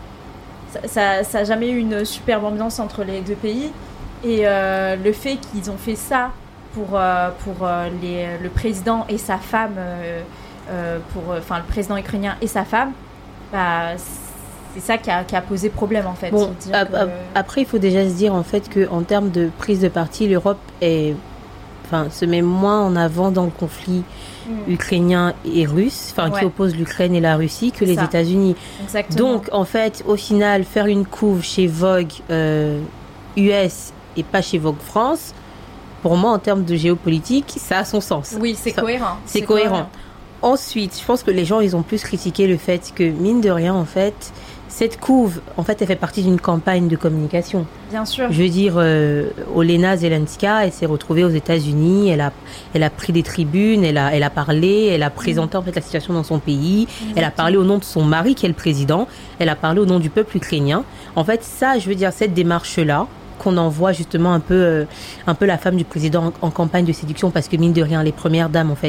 eu une superbe ambiance entre les deux pays, et le fait qu'ils ont fait ça pour le président et sa femme, le président ukrainien et sa femme, c'est ça qui a posé problème en fait. Bon, après, il faut déjà se dire en fait qu'en termes de prise de parti, l'Europe se met moins en avant dans le conflit ukrainien et russe, qui oppose l'Ukraine et la Russie, que les États-Unis. Exactement. Donc en fait, au final, faire une couve chez Vogue US et pas chez Vogue France, pour moi, en termes de géopolitique, ça a son sens. Oui, c'est cohérent. C'est cohérent. Ensuite, je pense que les gens, ils ont plus critiqué le fait que, mine de rien, en fait, cette couve, en fait, elle fait partie d'une campagne de communication. Bien sûr. Je veux dire, Olena Zelenska, elle s'est retrouvée aux États-Unis, elle a pris des tribunes, elle a parlé, elle a présenté en fait la situation dans son pays. Exactement. Elle a parlé au nom de son mari qui est le président. Elle a parlé au nom du peuple ukrainien. En fait, ça, je veux dire, cette démarche-là, qu'on envoie justement un peu la femme du président en campagne de séduction, parce que mine de rien, les premières dames, en fait,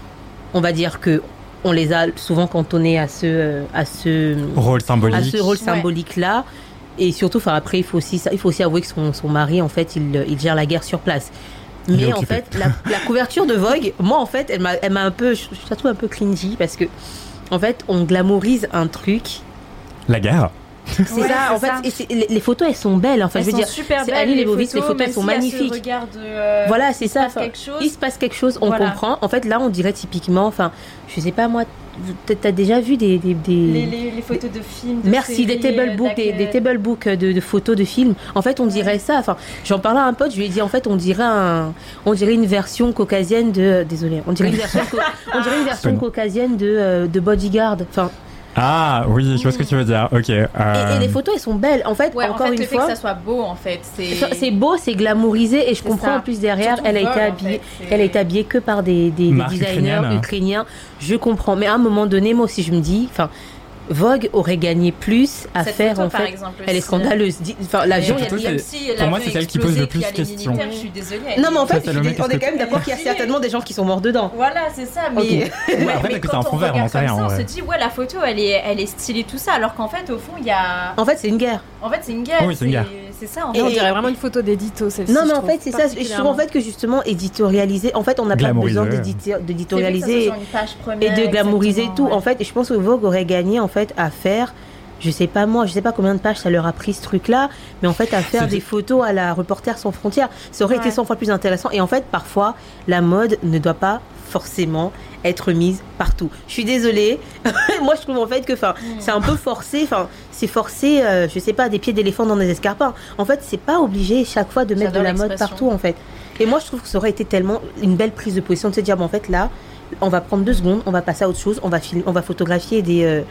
on va dire que on les a souvent cantonnés à ce rôle symbolique. À ce rôle symbolique-là. Et surtout, après, il faut aussi avouer que son mari, en fait, il gère la guerre sur place. Mais en fait, la couverture de Vogue, moi, en fait, elle m'a un peu, je la trouve un peu cringy, parce que, en fait, on glamourise un truc. La guerre. C'est ça, en fait, les photos, elles sont belles. Enfin, elles sont super belles. Annie Leibovitz, les photos, elles sont magnifiques. Voilà, c'est ça. Il se passe quelque chose, on comprend. En fait, là, on dirait typiquement, je sais pas moi, t'as déjà vu les photos de films. Merci, des table books de photos de films. En fait, on dirait ça. Enfin, j'en parlais à un pote, je lui ai dit, en fait, on dirait une version caucasienne de. Désolée, on dirait une version caucasienne de Bodyguard. Enfin. Ah oui, je vois ce que tu veux dire. Ok. Et les photos, elles sont belles. En fait, encore une fois, le fait que ça soit beau, en fait, c'est beau, c'est glamourisé, et je comprends ça. En plus derrière, elle a été habillée que par des designers ukrainiens. Je comprends, mais à un moment donné, moi aussi, je me dis, Vogue aurait gagné plus à cette faire photo, en fait. Par exemple, elle est scandaleuse. La pour moi, c'est celle qui pose le plus de questions. Je suis désolée. Non, mais en fait, on est quand même d'accord qu'il y a certainement des gens qui sont morts dedans. Voilà, c'est ça. Mais après, que c'est un fond vert, on en sait rien. On se dit, la photo, elle est stylée, tout ça, alors qu'en fait, au fond, il y a. En fait, c'est une guerre. Oui, c'est une guerre. C'est ça. Et on dirait vraiment une photo d'édito, celle-ci. Non, mais en fait, c'est ça. Je trouve en fait que justement éditorialiser. En fait, on n'a pas besoin d'éditorialiser et de glamouriser tout. En fait, je pense que Vogue aurait gagné en fait à faire. Je sais pas combien de pages ça leur a pris ce truc-là, mais en fait à faire des photos à la Reporters sans frontières, ça aurait été 100 fois plus intéressant. Et en fait, parfois, la mode ne doit pas forcément être mise partout. Je suis désolée. Moi, je trouve en fait que c'est un peu forcé. C'est forcé, je sais pas, des pieds d'éléphant dans des escarpins. En fait, c'est pas obligé chaque fois de mettre de la mode partout, en fait. Et moi, je trouve que ça aurait été tellement une belle prise de position de se dire, en fait, là, on va prendre 2 secondes, on va passer à autre chose, on va photographier des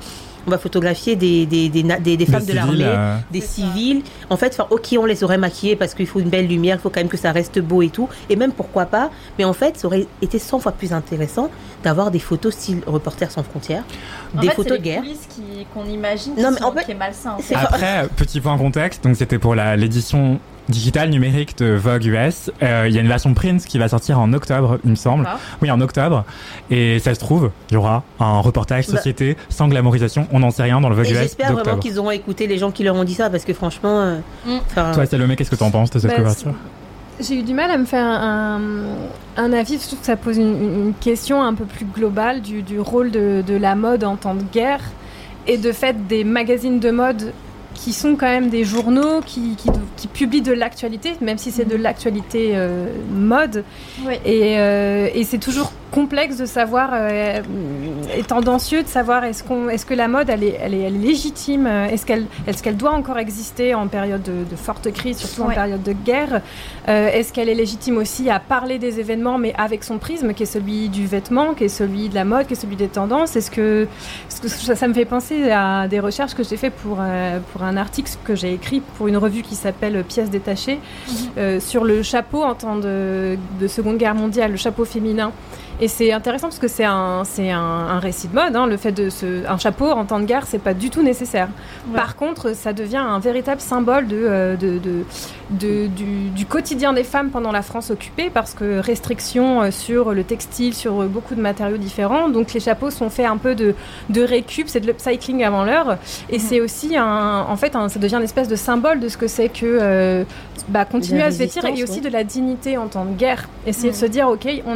femmes de l'armée, des civils. En fait, ok, on les aurait maquillées parce qu'il faut une belle lumière, il faut quand même que ça reste beau et tout. Et même pourquoi pas. Mais en fait, ça aurait été 100 fois plus intéressant d'avoir des photos style Reporters sans frontières, des photos de guerre. C'est les coulisses qu'on imagine qui est malsain. Après, petit point contexte, donc c'était pour l'édition digitale numérique de Vogue US. Il y a une version print qui va sortir en octobre, il me semble. Oui, en octobre. Et ça se trouve, il y aura un reportage société sans glamorisation. On n'en sait rien dans le Vogue US j'espère d'octobre. Vraiment qu'ils auront écouté les gens qui leur ont dit ça, parce que franchement... Toi, Salomé, qu'est-ce que tu en penses de cette couverture ? J'ai eu du mal à me faire un avis. Je trouve que ça pose une question un peu plus globale du rôle de la mode en temps de guerre, et de fait des magazines de mode qui sont quand même des journaux qui publient de l'actualité, même si c'est de l'actualité mode. Oui. Et c'est toujours complexe de savoir, et tendancieux de savoir est-ce que la mode elle est légitime, est-ce qu'elle doit encore exister en période de forte crise, surtout en période de guerre, est-ce qu'elle est légitime aussi à parler des événements mais avec son prisme qui est celui du vêtement, qui est celui de la mode, qui est celui des tendances. Est-ce que ça me fait penser à des recherches que j'ai fait pour un article que j'ai écrit pour une revue qui s'appelle Pièces détachées sur le chapeau en temps de Seconde Guerre mondiale, le chapeau féminin. Et c'est intéressant parce que c'est un récit de mode. Le fait un chapeau en temps de guerre, c'est pas du tout nécessaire. Ouais. Par contre, ça devient un véritable symbole du quotidien des femmes pendant la France occupée, parce que restrictions sur le textile, sur beaucoup de matériaux différents. Donc les chapeaux sont faits un peu de récup, c'est de l'upcycling avant l'heure. Et c'est aussi ça devient une espèce de symbole de ce que c'est que continuer à se vêtir, et aussi de la dignité en temps de guerre. Essayer de se dire, ok, on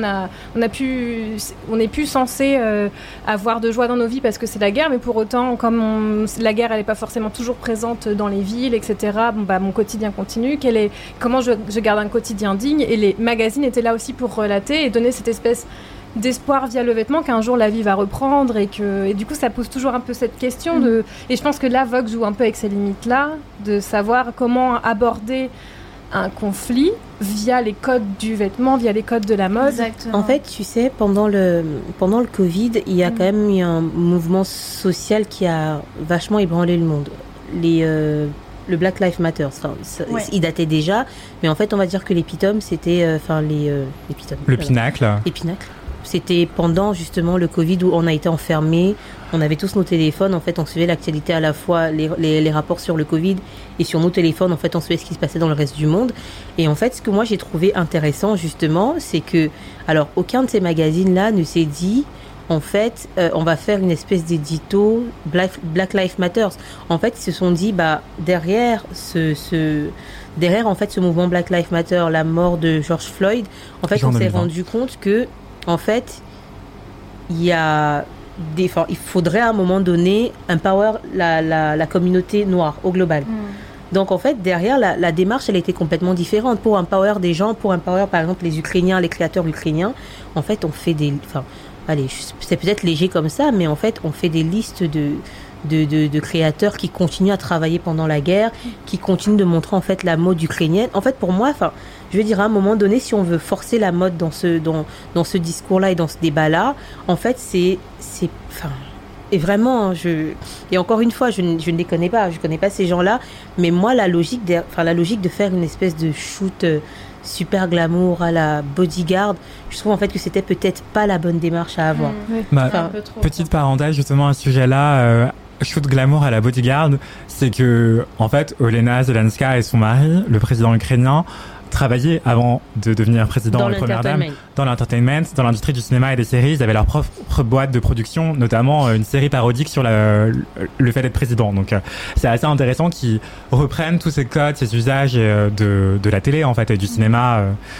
n'est plus censé avoir de joie dans nos vies parce que c'est la guerre, mais pour autant, comme la guerre elle n'est pas forcément toujours présente dans les villes, etc., mon quotidien continue. Comment je garde un quotidien digne, et les magazines étaient là aussi pour relater et donner cette espèce d'espoir via le vêtement qu'un jour la vie va reprendre, et du coup ça pose toujours un peu cette question et je pense que là Vogue joue un peu avec ces limites là, de savoir comment aborder un conflit via les codes du vêtement, via les codes de la mode. Exactement. En fait, tu sais, pendant le Covid, il y a quand même eu un mouvement social qui a vachement ébranlé le monde. Le Black Lives Matter, il datait déjà, mais en fait, on va dire que l'épitome, c'était le pinacle. Les pinacles. C'était pendant justement le Covid où on a été enfermés, on avait tous nos téléphones, en fait on suivait l'actualité, à la fois les rapports sur le Covid, et sur nos téléphones en fait on suivait ce qui se passait dans le reste du monde. Et en fait ce que moi j'ai trouvé intéressant justement, c'est que alors aucun de ces magazines là ne s'est dit en fait on va faire une espèce d'édito Black Lives Matter. En fait ils se sont dit derrière en fait ce mouvement Black Lives Matter, la mort de George Floyd, en fait on s'est rendu compte que en fait, il faudrait à un moment donné empower la communauté noire au global. Donc en fait, derrière, la démarche, elle était complètement différente. Pour empower des gens, pour empower par exemple les Ukrainiens, les créateurs ukrainiens, en fait, on fait c'est peut-être léger comme ça, mais en fait, on fait des listes de créateurs qui continuent à travailler pendant la guerre, qui continuent de montrer en fait la mode ukrainienne. En fait, pour moi, je veux dire, à un moment donné, si on veut forcer la mode dans ce discours-là et dans ce débat-là, en fait, et vraiment, et encore une fois, je ne les connais pas, je connais pas ces gens-là, mais moi, la logique de faire une espèce de shoot super glamour à la Bodyguard, je trouve en fait que c'était peut-être pas la bonne démarche à avoir. Petite parenthèse justement à ce sujet-là, shoot glamour à la Bodyguard, c'est que en fait Olena Zelenska et son mari, le président ukrainien, travaillaient avant de devenir président et première dame dans l'entertainment, dans l'industrie du cinéma et des séries. Ils avaient leur propre boîte de production, notamment une série parodique sur le fait d'être président. Donc c'est assez intéressant qu'ils reprennent tous ces codes, ces usages de la télé en fait et du cinéma.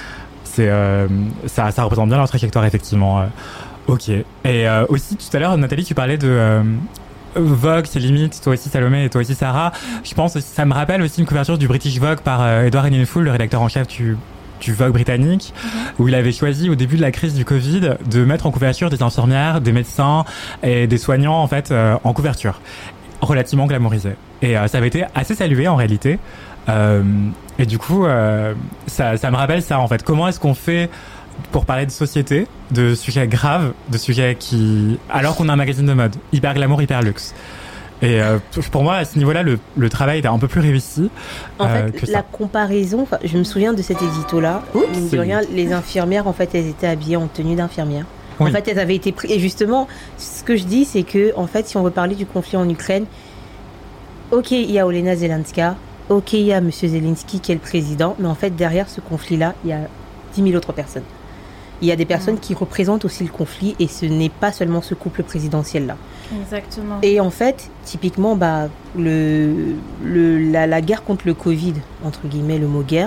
Ça représente bien leur trajectoire effectivement. Ok. Et aussi tout à l'heure Nathalie, tu parlais de Vogue, ses limites, toi aussi Salomé et toi aussi Sarah. Je pense ça me rappelle aussi une couverture du British Vogue par Edward Enninful, le rédacteur en chef du Vogue britannique, où il avait choisi au début de la crise du Covid de mettre en couverture des infirmières, des médecins et des soignants en fait en couverture, relativement glamourisés. Et ça avait été assez salué en réalité. Et du coup, ça me rappelle ça en fait. Comment est-ce qu'on fait pour parler de société, de sujets graves, de sujets alors qu'on a un magazine de mode, hyper glamour, hyper luxe. Et pour moi, à ce niveau-là, le travail était un peu plus réussi. En fait, la comparaison, je me souviens de cet édito-là. Les infirmières, en fait, elles étaient habillées en tenue d'infirmière. Oui. En fait, elles avaient été prises. Et justement, ce que je dis, c'est que, en fait, si on veut parler du conflit en Ukraine, ok, il y a Olena Zelenska, ok, il y a Monsieur Zelensky qui est le président, mais en fait, derrière ce conflit-là, il y a 10 000 autres personnes. Il y a des personnes qui représentent aussi le conflit, et ce n'est pas seulement ce couple présidentiel-là. Exactement. Et en fait, typiquement, la guerre contre le Covid, entre guillemets, le mot guerre,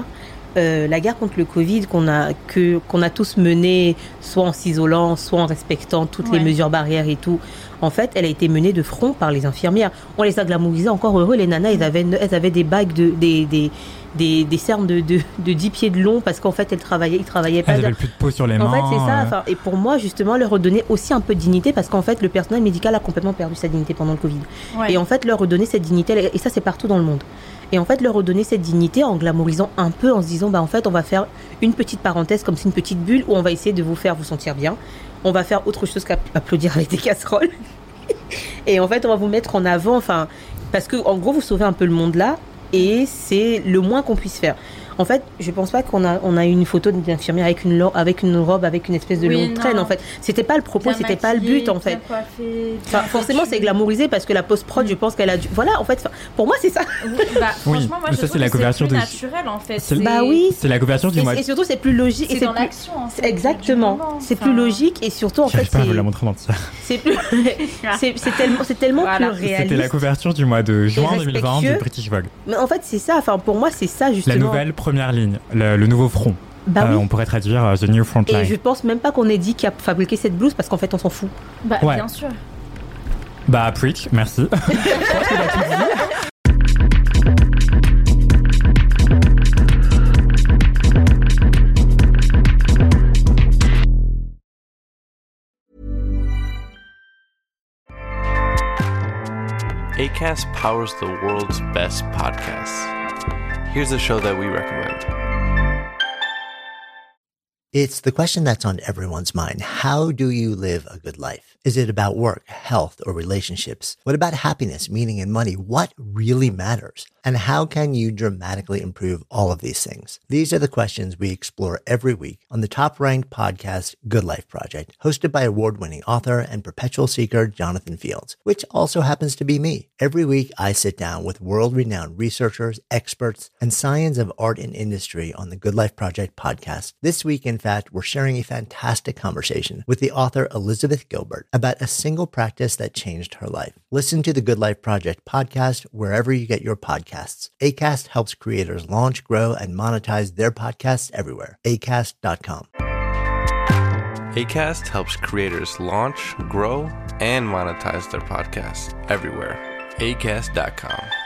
la guerre contre le Covid qu'on a tous menée, soit en s'isolant, soit en respectant toutes les mesures barrières et tout, en fait, elle a été menée de front par les infirmières. On les a glamourisées, encore heureux, les nanas, elles avaient des bagues, des cernes de 10 pieds de long, parce qu'en fait, ils travaillaient pas. Elles n'avaient plus de peau sur les mains. En fait, c'est ça. Et pour moi, justement, leur redonner aussi un peu de dignité, parce qu'en fait, le personnel médical a complètement perdu sa dignité pendant le Covid. Ouais. Et en fait, leur redonner cette dignité, et ça, c'est partout dans le monde. Et en fait, leur redonner cette dignité en glamourisant un peu, en se disant, en fait, on va faire une petite parenthèse, comme c'est une petite bulle, où on va essayer de vous faire vous sentir bien. On va faire autre chose qu'applaudir avec des casseroles. Et en fait, on va vous mettre en avant, parce que, en gros, vous sauvez un peu le monde là, et c'est le moins qu'on puisse faire. En fait, je pense pas qu'on a eu une photo d'une infirmière avec une robe, avec une espèce de longue traîne, en fait. C'était pas le propos, c'était pas le but, en fait. Forcément, c'est glamourisé parce que la post-prod, je pense qu'elle a dû... Voilà, en fait, pour moi, c'est ça. Franchement, moi, je trouve que c'est plus naturel, en fait. C'est la couverture du mois. Et surtout, c'est plus logique. C'est dans l'action, en fait. Exactement. C'est plus logique et surtout, en fait, j'arrive pas à vous la montrer en entière. C'est tellement plus réaliste. C'était la couverture du mois de juin 2020 du British Vogue. Mais en fait, c'est ça. Pour moi, c'est ça, justement. La nouvelle première ligne, le nouveau front. Oui. On pourrait traduire The New Front Line. Et je pense même pas qu'on ait dit qui a fabriqué cette blouse, parce qu'en fait, on s'en fout. Bien sûr. Preach, merci. Je pense que t'as tout dit. Acast powers the world's best podcasts. Here's a show that we recommend. It's the question that's on everyone's mind. How do you live a good life? Is it about work, health, or relationships? What about happiness, meaning, and money? What really matters? And how can you dramatically improve all of these things? These are the questions we explore every week on the top-ranked podcast, Good Life Project, hosted by award-winning author and perpetual seeker Jonathan Fields, which also happens to be me. Every week, I sit down with world-renowned researchers, experts, and science of art and industry on the Good Life Project podcast. This week, in fact, we're sharing a fantastic conversation with the author Elizabeth Gilbert about a single practice that changed her life. Listen to the Good Life Project podcast wherever you get your podcasts. Acast helps creators launch, grow, and monetize their podcasts everywhere. Acast.com. Acast helps creators launch, grow, and monetize their podcasts everywhere. Acast.com.